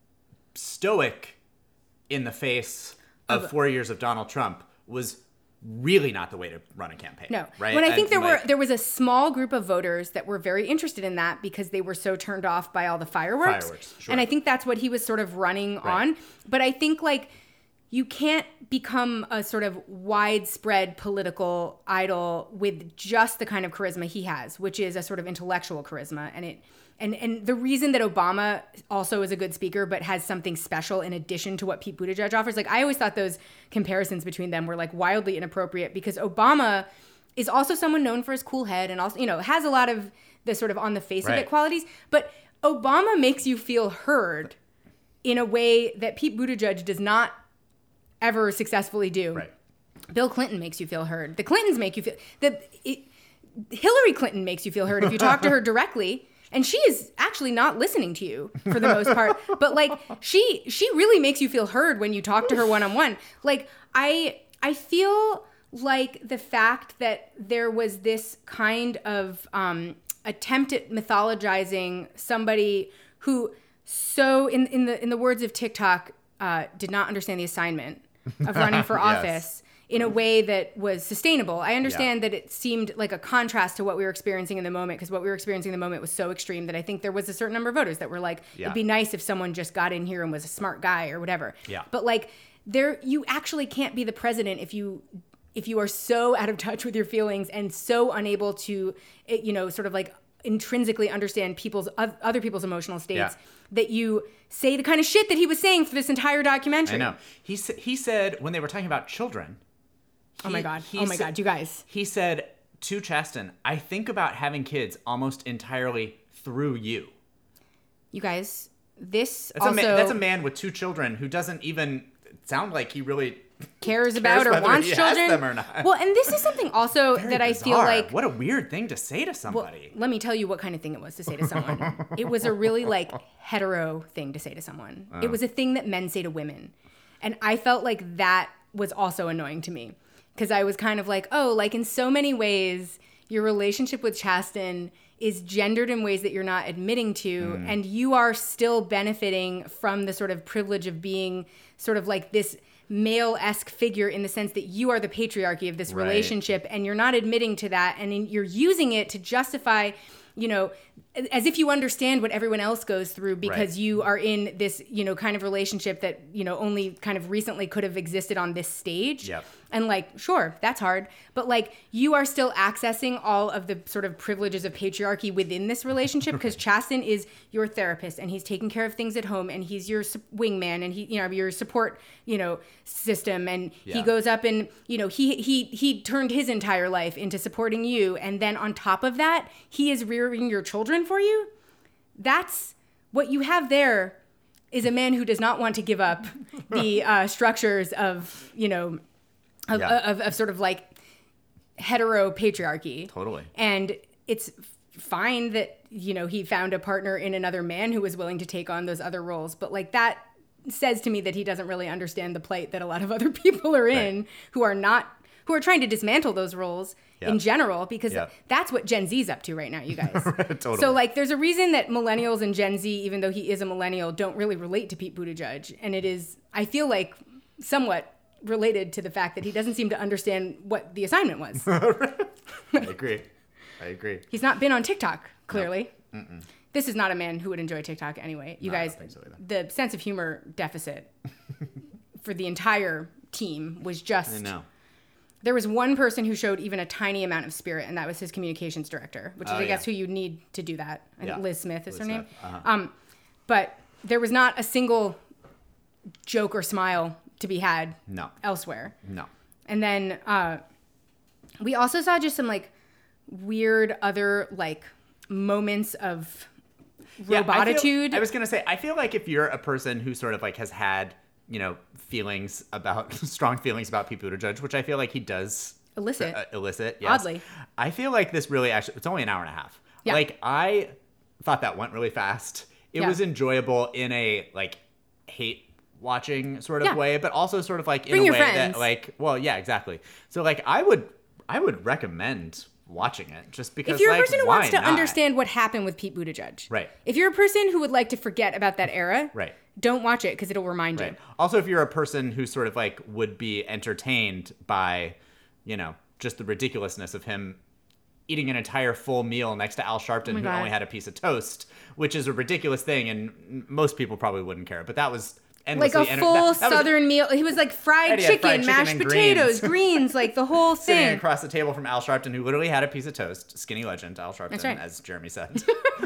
Stoic in the face of, of four years of Donald Trump was really not the way to run a campaign. No. Right? When I think and there like, were there was a small group of voters that were very interested in that because they were so turned off by all the fireworks. Fireworks, sure. And I think that's what he was sort of running right. on. But I think like you can't become a sort of widespread political idol with just the kind of charisma he has, which is a sort of intellectual charisma. And it And and the reason that Obama also is a good speaker but has something special in addition to what Pete Buttigieg offers, like I always thought those comparisons between them were like wildly inappropriate because Obama is also someone known for his cool head and also, you know, has a lot of the sort of on the face right. of it qualities. But Obama makes you feel heard in a way that Pete Buttigieg does not ever successfully do. Right. Bill Clinton makes you feel heard. The Clintons make you feel... The, it, Hillary Clinton makes you feel heard if you talk to her directly. And she is actually not listening to you for the most part. But like she she really makes you feel heard when you talk to her one-on-one. Like I I feel like the fact that there was this kind of um, attempt at mythologizing somebody who so in, in the in the words of TikTok uh, did not understand the assignment of running for yes. office in a way that was sustainable. I understand yeah. that it seemed like a contrast to what we were experiencing in the moment because what we were experiencing in the moment was so extreme that I think there was a certain number of voters that were like, yeah. it'd be nice if someone just got in here and was a smart guy or whatever. Yeah. But like there, you actually can't be the president if you if you are so out of touch with your feelings and so unable to, you know, sort of like intrinsically understand people's other people's emotional states yeah. that you say the kind of shit that he was saying for this entire documentary. I know. He he said when they were talking about children. He, oh my God. He Oh my sa- God, you guys. He said to Chasten, I think about having kids almost entirely through you. You guys, this That's, also... a, man, that's a man with two children who doesn't even sound like he really cares about or wants he children. Has them or not. Well, and this is something also Very that I bizarre. feel like... What a weird thing to say to Well, somebody. let me tell you what kind of thing it was to say to someone. It was a really like hetero thing to say to someone. Oh. It was a thing that men say to women. And I felt like that was also annoying to me. Because I was kind of like, oh, like in so many ways, your relationship with Chasten is gendered in ways that you're not admitting to. Mm. And you are still benefiting from the sort of privilege of being sort of like this male-esque figure in the sense that you are the patriarchy of this Right. relationship. And you're not admitting to that. And in, you're using it to justify, you know, as if you understand what everyone else goes through because Right. you are in this, you know, kind of relationship that, you know, only kind of recently could have existed on this stage. Yep. And like, sure, that's hard. But like, you are still accessing all of the sort of privileges of patriarchy within this relationship because Chasten is your therapist and he's taking care of things at home and he's your su- wingman and he, you know, your support, you know, system. And Yeah. he goes up and, you know, he, he, he turned his entire life into supporting you. And then on top of that, he is rearing your children for you. That's what you have there is a man who does not want to give up the uh, structures of, you know, Of, Yeah. of, of sort of like hetero patriarchy. Totally. And it's fine that, you know, he found a partner in another man who was willing to take on those other roles. But like that says to me that he doesn't really understand the plight that a lot of other people are in Right. who are not, who are trying to dismantle those roles Yeah. in general, because Yeah. that's what Gen Z's up to right now, you guys. Totally. So like there's a reason that millennials and Gen Z, even though he is a millennial, don't really relate to Pete Buttigieg. And it is, I feel like, somewhat related to the fact that he doesn't seem to understand what the assignment was. I agree. I agree. He's not been on TikTok, clearly. No. This is not a man who would enjoy TikTok anyway. You No, I guys, don't think so either. the sense of humor deficit for the entire team was just... I know. There was one person who showed even a tiny amount of spirit, and that was his communications director, which is, Oh, I guess, yeah. who you need to do that. I think Yeah. Liz Smith is Liz her Smith. name. Uh-huh. Um, but there was not a single joke or smile to be had No. elsewhere. No. And then uh, we also saw just some like weird other like moments of Yeah, I feel- robotitude. I was gonna say, I feel like if you're a person who sort of like has had, you know, feelings about strong feelings about Pete Buttigieg, which I feel like he does Elicit. uh, elicit, yes. Oddly. I feel like this really actually, it's only an hour and a half. Yeah. Like I thought that went really fast. It Yeah. was enjoyable in a like hate watching sort of Yeah. way, but also sort of like in Bring a your way friends. that like, well, yeah, exactly. So like I would, I would recommend watching it just because if you're like, a person who why wants to not? understand what happened with Pete Buttigieg, Right. If you're a person who would like to forget about that era, Right. don't watch it because it'll remind Right. you. Also, if you're a person who sort of like would be entertained by, you know, just the ridiculousness of him eating an entire full meal next to Al Sharpton, who Oh God. only had a piece of toast, which is a ridiculous thing, and m- most people probably wouldn't care. But that was Like endlessly a enter- full that- that was southern meal. He was like fried And he had chicken, fried chicken mashed and potatoes, greens. greens, like the whole sitting thing. across the table from Al Sharpton, who literally had a piece of toast. Skinny legend, Al Sharpton, That's right. as Jeremy said.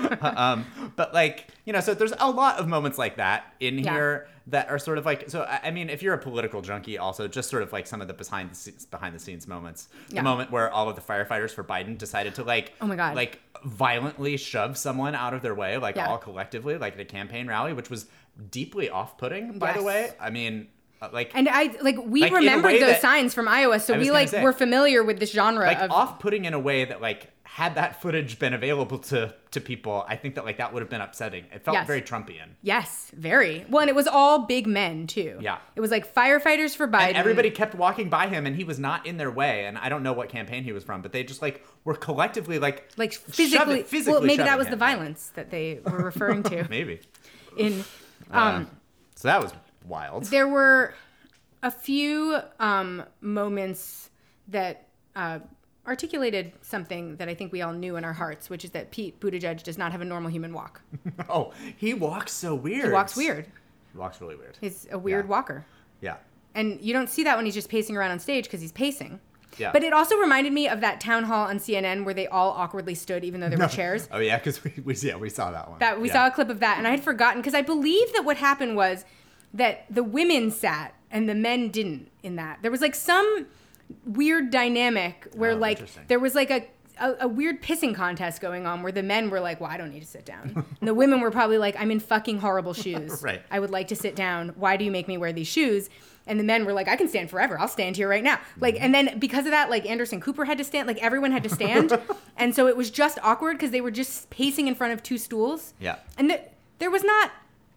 um, but like, you know, so there's a lot of moments like that in Yeah. here that are sort of like, so I I mean, if you're a political junkie, also just sort of like some of the behind the scenes, behind the scenes moments. The Yeah. moment where all of the firefighters for Biden decided to like, Oh my God. like violently shove someone out of their way, like Yeah. all collectively, like at a campaign rally, which was deeply off-putting, by the Yes. way. I mean, uh, like. And I like we Like, in a remembered way those that- signs from Iowa, so I was we gonna like say. were familiar with this genre like of off-putting in a way that like had that footage been available to to people, I think that like that would have been upsetting. It felt Yes. very Trumpian. Yes, very. Well, and it was all big men too. Yeah. It was like firefighters for Biden. And everybody kept walking by him, and he was not in their way. And I don't know what campaign he was from, but they just like were collectively like like shove- physically, physically well, maybe that shoving was the him. violence that they were referring to Maybe. in Um, so that was wild. there were a few um, moments that uh, articulated something that I think we all knew in our hearts, which is that Pete Buttigieg does not have a normal human walk. Oh, he walks so weird. He walks weird. He walks really weird. He's a weird Yeah. walker. Yeah. And you don't see that when he's just pacing around on stage because he's pacing. Yeah. But it also reminded me of that town hall on C N N where they all awkwardly stood even though there were chairs. Oh yeah, because we, we yeah we saw that one. That we Yeah. saw a clip of that, and I had forgotten because I believe that what happened was that the women sat and the men didn't in that. There was like some weird dynamic where Oh, like interesting. there was like a, a a weird pissing contest going on where the men were like, "Well, I don't need to sit down," and the women were probably like, "I'm in fucking horrible shoes. Right. I would like to sit down. Why do you make me wear these shoes?" And the men were like, I can stand forever. I'll stand here right now. Like, and then because of that, like Anderson Cooper had to stand, like everyone had to stand. And so it was just awkward because they were just pacing in front of two stools. Yeah. And th- there was not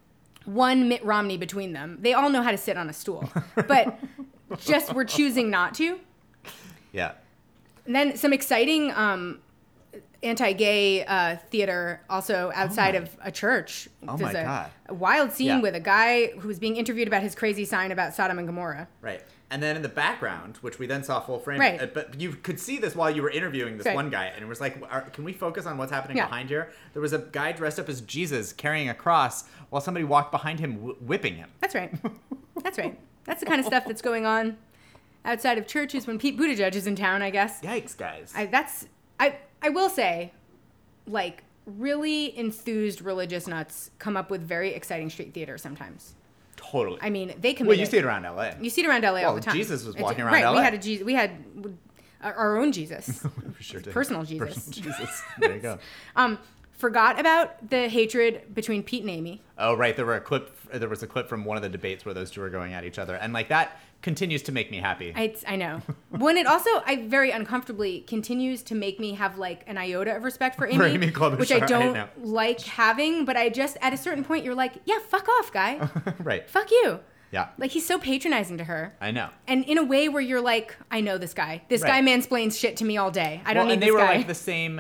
one Mitt Romney between them. They all know how to sit on a stool, but just were choosing not to. Yeah. And then some exciting um, anti-gay uh, theater also outside Oh my- of a church. Oh There's my a, God. a wild scene Yeah. with a guy who was being interviewed about his crazy sign about Sodom and Gomorrah. Right. And then in the background, which we then saw full frame, Right. uh, but you could see this while you were interviewing this Right. one guy, and it was like, are, can we focus on what's happening Yeah. behind here? There was a guy dressed up as Jesus carrying a cross while somebody walked behind him wh- whipping him. That's right. That's right. That's the kind of stuff that's going on outside of churches when Pete Buttigieg is in town, I guess. Yikes, guys. I, that's I I will say, like, really enthused religious nuts come up with very exciting street theater sometimes. totally. I mean, they commit. well, you see it around L A. You see it around L A all Well, the time. Jesus was It's- walking around right, L A. We had a Jesus. We had our our own Jesus. We sure did. Personal Jesus. Personal Jesus. There you go. Um, forgot about the hatred between Pete and Amy. Oh, right. There were a clip. There was a clip from one of the debates where those two were going at each other, and like that continues to make me happy. I, I know. When it also, I very uncomfortably continues to make me have like an iota of respect for Amy, For Amy Klobuchar, which I I don't know. like having. But I just, at a certain point, you're like, yeah, fuck off, guy. Right. Fuck you. Yeah. Like, he's so patronizing to her. I know. And in a way where you're like, I know this guy. This Right. guy mansplains shit to me all day. I don't well, need and they this were guy. like the same.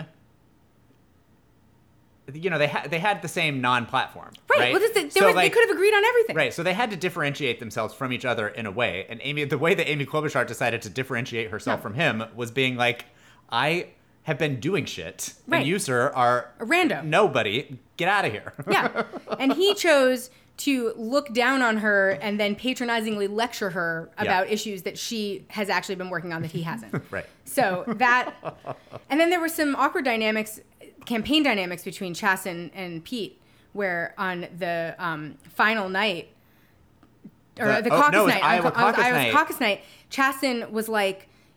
You know, they had they had the same non-platform. right. Right. Well, this, they, So, were, like- they could have agreed on everything. Right, so they had to differentiate themselves from each other in a way, and Amy, the way that Amy Klobuchar decided to differentiate herself Yeah. from him was being like, "I have been doing shit, Right. and you, sir, are A rando. nobody. Get out of here." Yeah. And he chose to look down on her and then patronizingly lecture her about issues that she has actually been working on that he hasn't. Right. So that, and then there were some awkward dynamics, campaign dynamics between Chasten and Pete, where on the um, final night, or The- the, oh, caucus no, it was night, Iowa on, co- on caucus Iowa's night. caucus night, Chasten was like,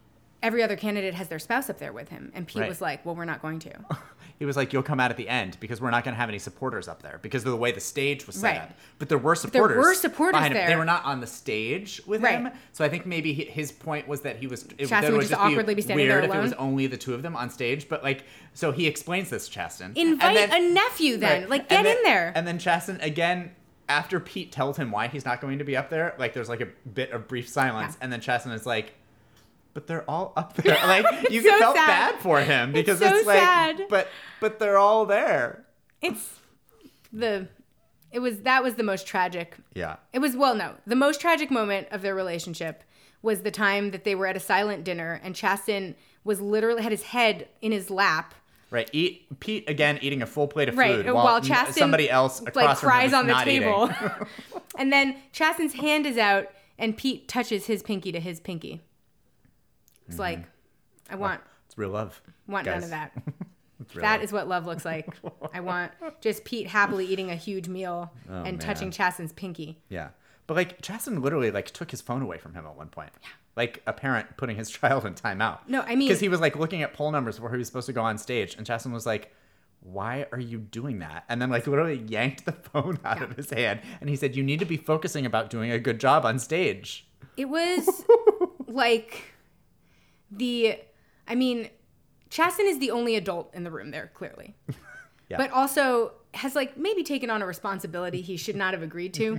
every other candidate has their spouse up there with him. And Pete Right. was like, well, we're not going to. He was like, you'll come out at the end because we're not going to have any supporters up there because of the way the stage was set Right. up. But there were supporters. were supporters behind him. there. They were not on the stage with Right. him. So I think maybe he- his point was that he was. It, Chasten that it would would just just awkwardly be standing weird there if it was alone. only the two of them on stage. But like, so he explains this to Chasten. Invite And then- a nephew then. Right. Like, And get then- in there. And then Chasten, again, after Pete tells him why he's not going to be up there, like there's like a bit of brief silence. Yeah. And then Chasten is like, but they're all up there. Like, you so felt sad. bad for him because It's it's, so like, sad. but but they're all there. It's the, it was, that was the most tragic. Yeah. It was, well, no, the most tragic moment of their relationship was the time that they were at a silent dinner and Chasten was literally, had his head in his lap. Right. Eat Pete again eating a full plate of Right, food while, while, Chasten somebody else across like from him cries is on the not table. eating. And then Chasten's hand is out and Pete touches his pinky to his pinky. It's Mm-hmm. like, I want, It's real love. want none guys. of that. It's real That love. is what love looks like. I want just Pete happily eating a huge meal Oh, and man. touching Chasten's pinky. Yeah. But like Chasten literally like took his phone away from him at one point. Yeah. Like a parent putting his child in timeout. No, I mean- because he was like looking at poll numbers before he was supposed to go on stage, and Chasten was like, "Why are you doing that?" And then like literally yanked the phone out Yeah. of his hand, and he said, "You need to be focusing about doing a good job on stage." It was like the, I mean, Chasten is the only adult in the room there, clearly. Yeah. But also has like maybe taken on a responsibility he should not have agreed to.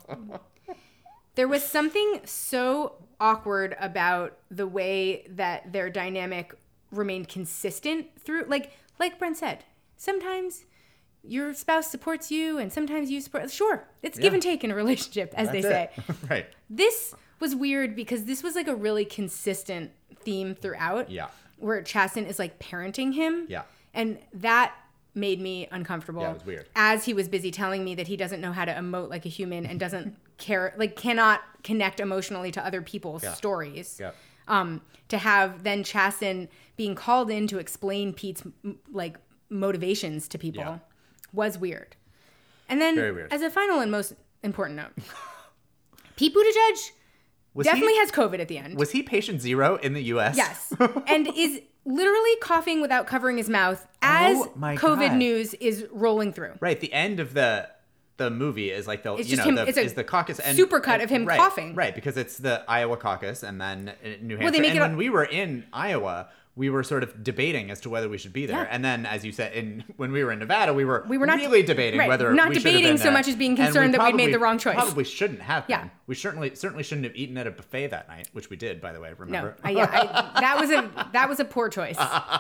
There was something so awkward about the way that their dynamic remained consistent through, like, like Brent said, sometimes your spouse supports you and sometimes you support, sure, it's give Yeah. and take in a relationship, as they say. That's it. Right. This was weird because this was like a really consistent theme throughout. Yeah. Where Chasten is like parenting him. Yeah. And that made me uncomfortable. Yeah, it was weird. As he was busy telling me that he doesn't know how to emote like a human and doesn't care, like cannot connect emotionally to other people's Yeah. stories. Yeah. Um, to have then Chasten being called in to explain Pete's m- like motivations to people Yeah. was weird. And then Very weird. as a final and most important note, Pete Buttigieg Was definitely he, has COVID at the end. Was he patient zero in the U S? Yes. And is literally coughing without covering his mouth as Oh my COVID God. news is rolling through. Right. The end of the the movie is like the It's you just know him- the, it's a is the caucus and supercut and- of him right, coughing. Right, because it's the Iowa caucus and then uh, New Hampshire. Well, they make and it when a- we were in Iowa, we were sort of debating as to whether we should be there. Yeah. And then, as you said, in when we were in Nevada, we were We were not- really debating right, whether not we should have debating been so there. much as being And we concerned that we'd made probably- the wrong choice. Probably shouldn't have been. Yeah. We certainly certainly shouldn't have eaten at a buffet that night, which we did, by the way. No, Remember? I, yeah, I, that was a that was a poor choice.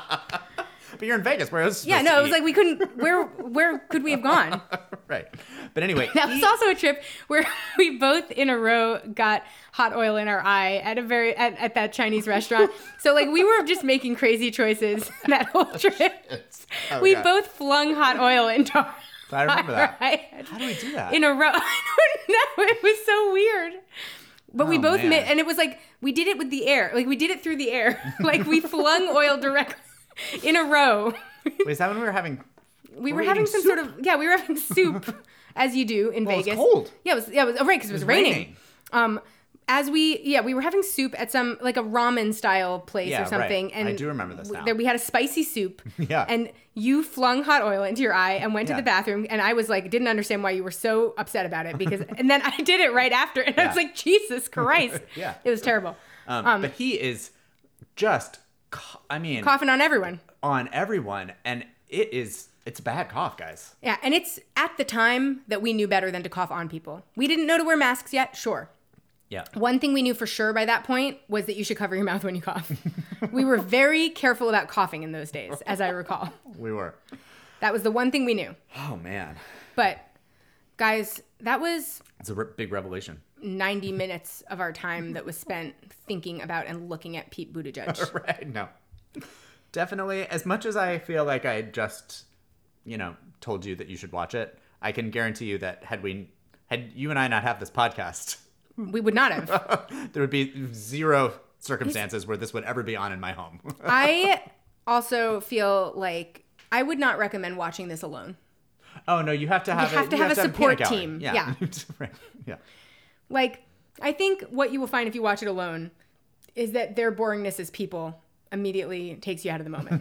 But you're in Vegas, where I was Yeah, supposed no, to it was eat. like we couldn't. Where where could we have gone? Right. But anyway, That was he- also a trip where we both in a row got hot oil in our eye at a very at, at that Chinese restaurant. So like we were just making crazy choices that whole trip. Oh, we God. both flung hot oil into our I remember that. eye How do we do that? in a row. I don't know. It was so weird. But we Oh, both man. made, and it was like we did it with the air. Like we did it through the air. Like we flung oil directly in a row. Wait, is that when we were having? We Were were we having eating some soup? sort of yeah. We were having soup, as you do in Well, it was Vegas. cold. Yeah, it was yeah. It was oh, right because it was, was raining. raining. Um, as we yeah we were having soup at some like a ramen style place Yeah, or something, right. and I do remember this w- now. there we had a spicy soup. Yeah. And you flung hot oil into your eye and went Yeah. to the bathroom, and I was like didn't understand why you were so upset about it because and then I did it right after, and I was Yeah. like Jesus Christ. Yeah. It was terrible. Um, Um, but he is just, co- I mean, Coughing on everyone. on everyone, and it is, it's a bad cough, guys. Yeah, and it's at the time that we knew better than to cough on people. We didn't know to wear masks yet, sure. Yeah. One thing we knew for sure by that point was that you should cover your mouth when you cough. We were very careful about coughing in those days, as I recall. We were. That was the one thing we knew. Oh, man. But, guys, that was It's a re- big revelation. ninety minutes of our time that was spent thinking about and looking at Pete Buttigieg. Right, no. Definitely, as much as I feel like I just, you know, told you that you should watch it, I can guarantee you that had we, had you and I not have this podcast, We would not have. there would be zero circumstances where this would ever be on in my home. I also feel like I would not recommend watching this alone. Oh, no, you have to have, have a, to you have a peanut support gallery. team. Yeah. Right. Yeah. Like, I think what you will find if you watch it alone is that their boringness as people immediately takes you out of the moment.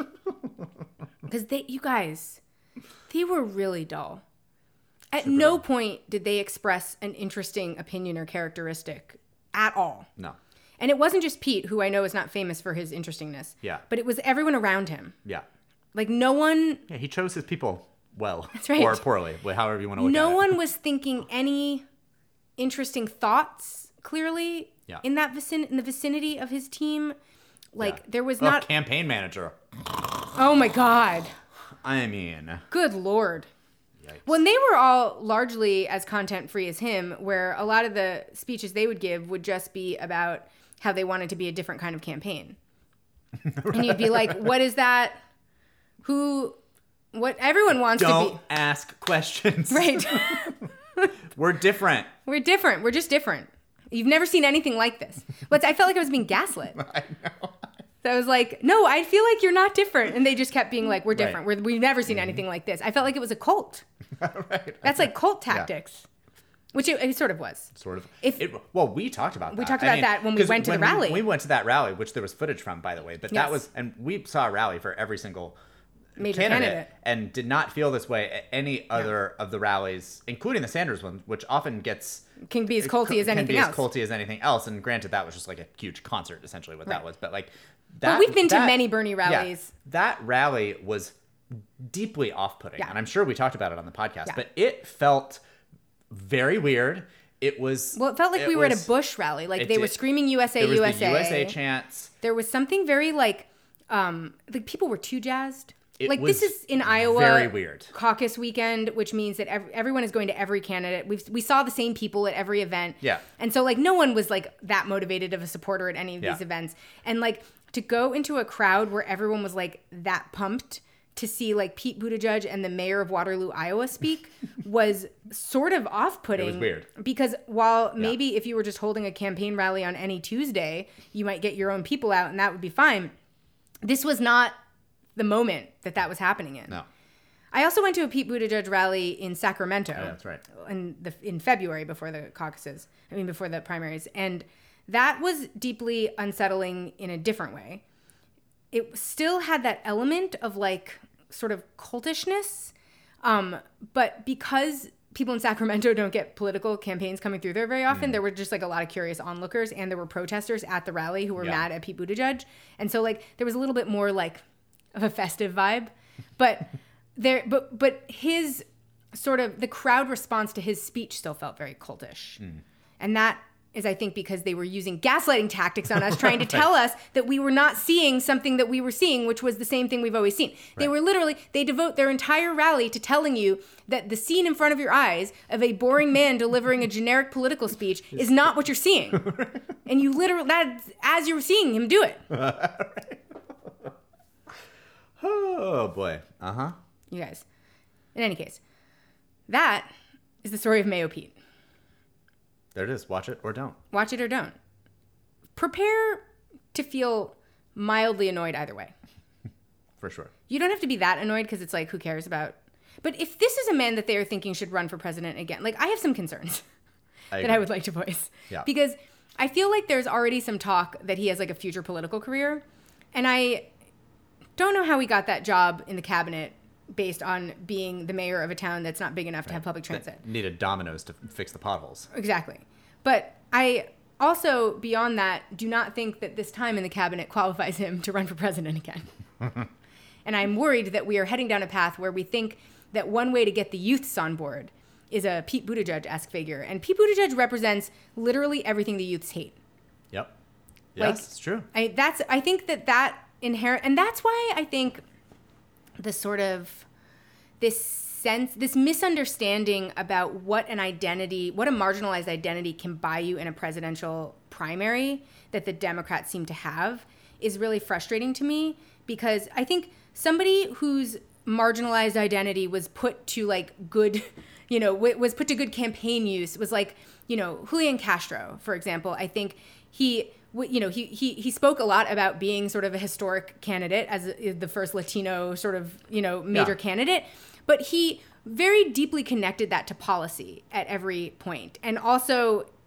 Because they, you guys, they were really dull. At Super no dull. point did they express an interesting opinion or characteristic at all. No. And it wasn't just Pete, who I know is not famous for his interestingness. Yeah. But it was everyone around him. Yeah. Like no one... Yeah, he chose his people well. That's right. Or poorly, however you want to look no at it. No one was thinking any interesting thoughts, clearly, yeah. in that vicin- in the vicinity of his team. Like, yeah. there was oh, not... campaign manager. Oh, my God. I mean... Good Lord. Yikes. When they were all largely as content-free as him, where a lot of the speeches they would give would just be about how they wanted to be a different kind of campaign. Right. And you'd be like, what is that? Who... What everyone wants Don't to be... Don't ask questions. Right. We're different. We're different. We're just different. You've never seen anything like this. But I felt like I was being gaslit. I know. So I was like, no, I feel like you're not different. And they just kept being like, we're different. Right. We're, we've never seen mm-hmm. anything like this. I felt like it was a cult. Right. That's like cult tactics. Yeah. Which it, it sort of was. Sort of. If, it, well, we talked about that. We talked about I mean, that when we went to when the rally. We, we went to that rally, which there was footage from, by the way. But yes. that was, and we saw a rally for every single major candidate, candidate, and did not feel this way at any other no. of the rallies, including the Sanders one, which often gets can be as culty as anything can else. Can be as culty as anything else. And granted, that was just like a huge concert, essentially, what right. that was. But like, that, but we've been that, to many Bernie rallies. Yeah, that rally was deeply off-putting, yeah. and I'm sure we talked about it on the podcast. Yeah. But it felt very weird. It was well. It felt like it we were was, at a Bush rally. Like they did. were screaming U S A, there was U S A. The U S A chants. There was something very like, um, like people were too jazzed. It like was this is in Iowa. Very weird. Caucus weekend, which means that every, everyone is going to every candidate. We we saw the same people at every event. Yeah. And so like no one was like that motivated of a supporter at any of yeah. these events. And like to go into a crowd where everyone was like that pumped to see like Pete Buttigieg and the mayor of Waterloo, Iowa speak was sort of off-putting. It was weird. Because while maybe yeah. if you were just holding a campaign rally on any Tuesday, you might get your own people out and that would be fine. This was not the moment that that was happening in. No. I also went to a Pete Buttigieg rally in Sacramento. Yeah, that's right. In, the, in February before the caucuses. I mean, before the primaries. And that was deeply unsettling in a different way. It still had that element of like sort of cultishness. Um, but because people in Sacramento don't get political campaigns coming through there very often, mm. there were just like a lot of curious onlookers and there were protesters at the rally who were yeah. mad at Pete Buttigieg. And so like there was a little bit more like of a festive vibe. But there but but his sort of the crowd response to his speech still felt very cultish. Mm. And that is, I think, because they were using gaslighting tactics on us, trying to tell us that we were not seeing something that we were seeing, which was the same thing we've always seen. Right. They were literally, they devote their entire rally to telling you that the scene in front of your eyes of a boring man delivering a generic political speech is not what you're seeing. And you literally, that's as you were seeing him do it. Oh, boy. Uh-huh. You guys. In any case, that is the story of Mayo Pete. There it is. Watch it or don't. Watch it or don't. Prepare to feel mildly annoyed either way. For sure. You don't have to be that annoyed because it's like, who cares about... But if this is a man that they are thinking should run for president again, like I have some concerns I that I would like to voice. Yeah. Because I feel like there's already some talk that he has like a future political career. And I don't know how he got that job in the cabinet based on being the mayor of a town that's not big enough right. to have public transit. That needed dominoes to fix the potholes. Exactly. But I also, beyond that, do not think that this time in the cabinet qualifies him to run for president again. And I'm worried that we are heading down a path where we think that one way to get the youths on board is a Pete Buttigieg-esque figure. And Pete Buttigieg represents literally everything the youths hate. Yep. Yes, like, it's true. I, that's, I think that that inherent, and that's why I think the sort of this sense, this misunderstanding about what an identity, what a marginalized identity can buy you in a presidential primary that the Democrats seem to have is really frustrating to me, because I think somebody whose marginalized identity was put to like good, you know, w- was put to good campaign use was like, you know, Julian Castro, for example. I think he you know, he, he he spoke a lot about being sort of a historic candidate as a, the first Latino sort of, you know, major yeah. candidate. But he very deeply connected that to policy at every point. And also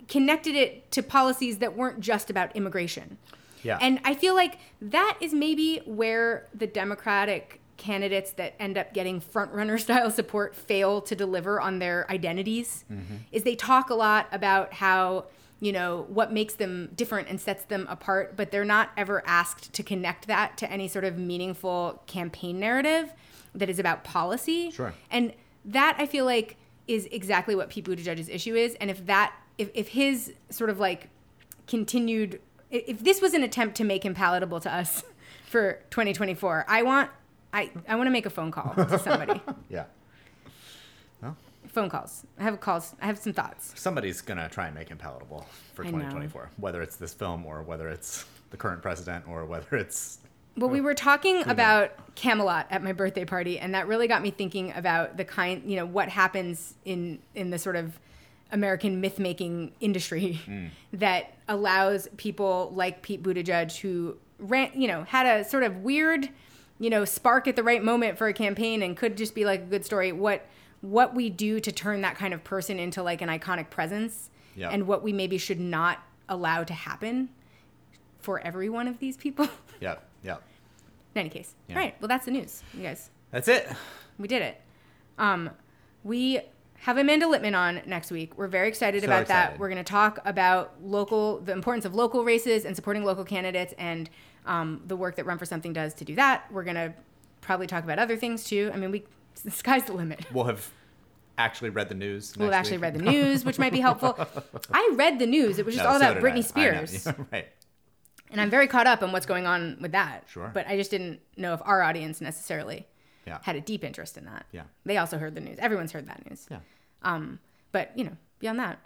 connected it to policies that weren't just about immigration. Yeah. And I feel like that is maybe where the Democratic candidates that end up getting front-runner style support fail to deliver on their identities, mm-hmm. is they talk a lot about how, you know, what makes them different and sets them apart, but they're not ever asked to connect that to any sort of meaningful campaign narrative that is about policy. Sure. And that, I feel like, is exactly what Pete Buttigieg's issue is. And if that, if, if his sort of like continued, if this was an attempt to make him palatable to us for twenty twenty-four, I want, I, I want to make a phone call to somebody. Yeah. Well, phone calls. I have calls. I have some thoughts. Somebody's going to try and make him palatable for I twenty twenty-four, whether it's this film or whether it's the current president or whether it's... Well, we were talking about Camelot at my birthday party, and that really got me thinking about the kind, you know, what happens in, in the sort of American myth-making industry mm. that allows people like Pete Buttigieg, who ran, you know, had a sort of weird, you know, spark at the right moment for a campaign and could just be like a good story. What what we do to turn that kind of person into like an iconic presence, yep. and what we maybe should not allow to happen for every one of these people. Yep. Yep. In any case. Yeah. All right. Well, that's the news, you guys. That's it. We did it. Um, we have Amanda Littman on next week. We're very excited So about excited. that. We're going to talk about local, the importance of local races and supporting local candidates, and um, the work that Run for Something does to do that. We're going to probably talk about other things too. I mean, we the sky's the limit. We'll have actually read the news. We'll have next actually week. read the news, which might be helpful. I read the news. It was just No, all so about did Britney I. Spears. I know. Right. And I'm very caught up on what's going on with that. Sure. But I just didn't know if our audience necessarily Yeah. had a deep interest in that. Yeah. They also heard the news. Everyone's heard that news. Yeah. Um, but, you know, beyond that,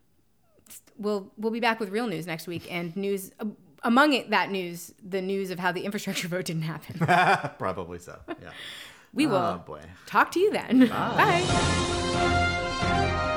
we'll we'll be back with real news next week, and news uh, among it, that news, the news of how the infrastructure vote didn't happen. Probably so. Yeah. We will Oh, boy. talk to you then. Bye. Bye.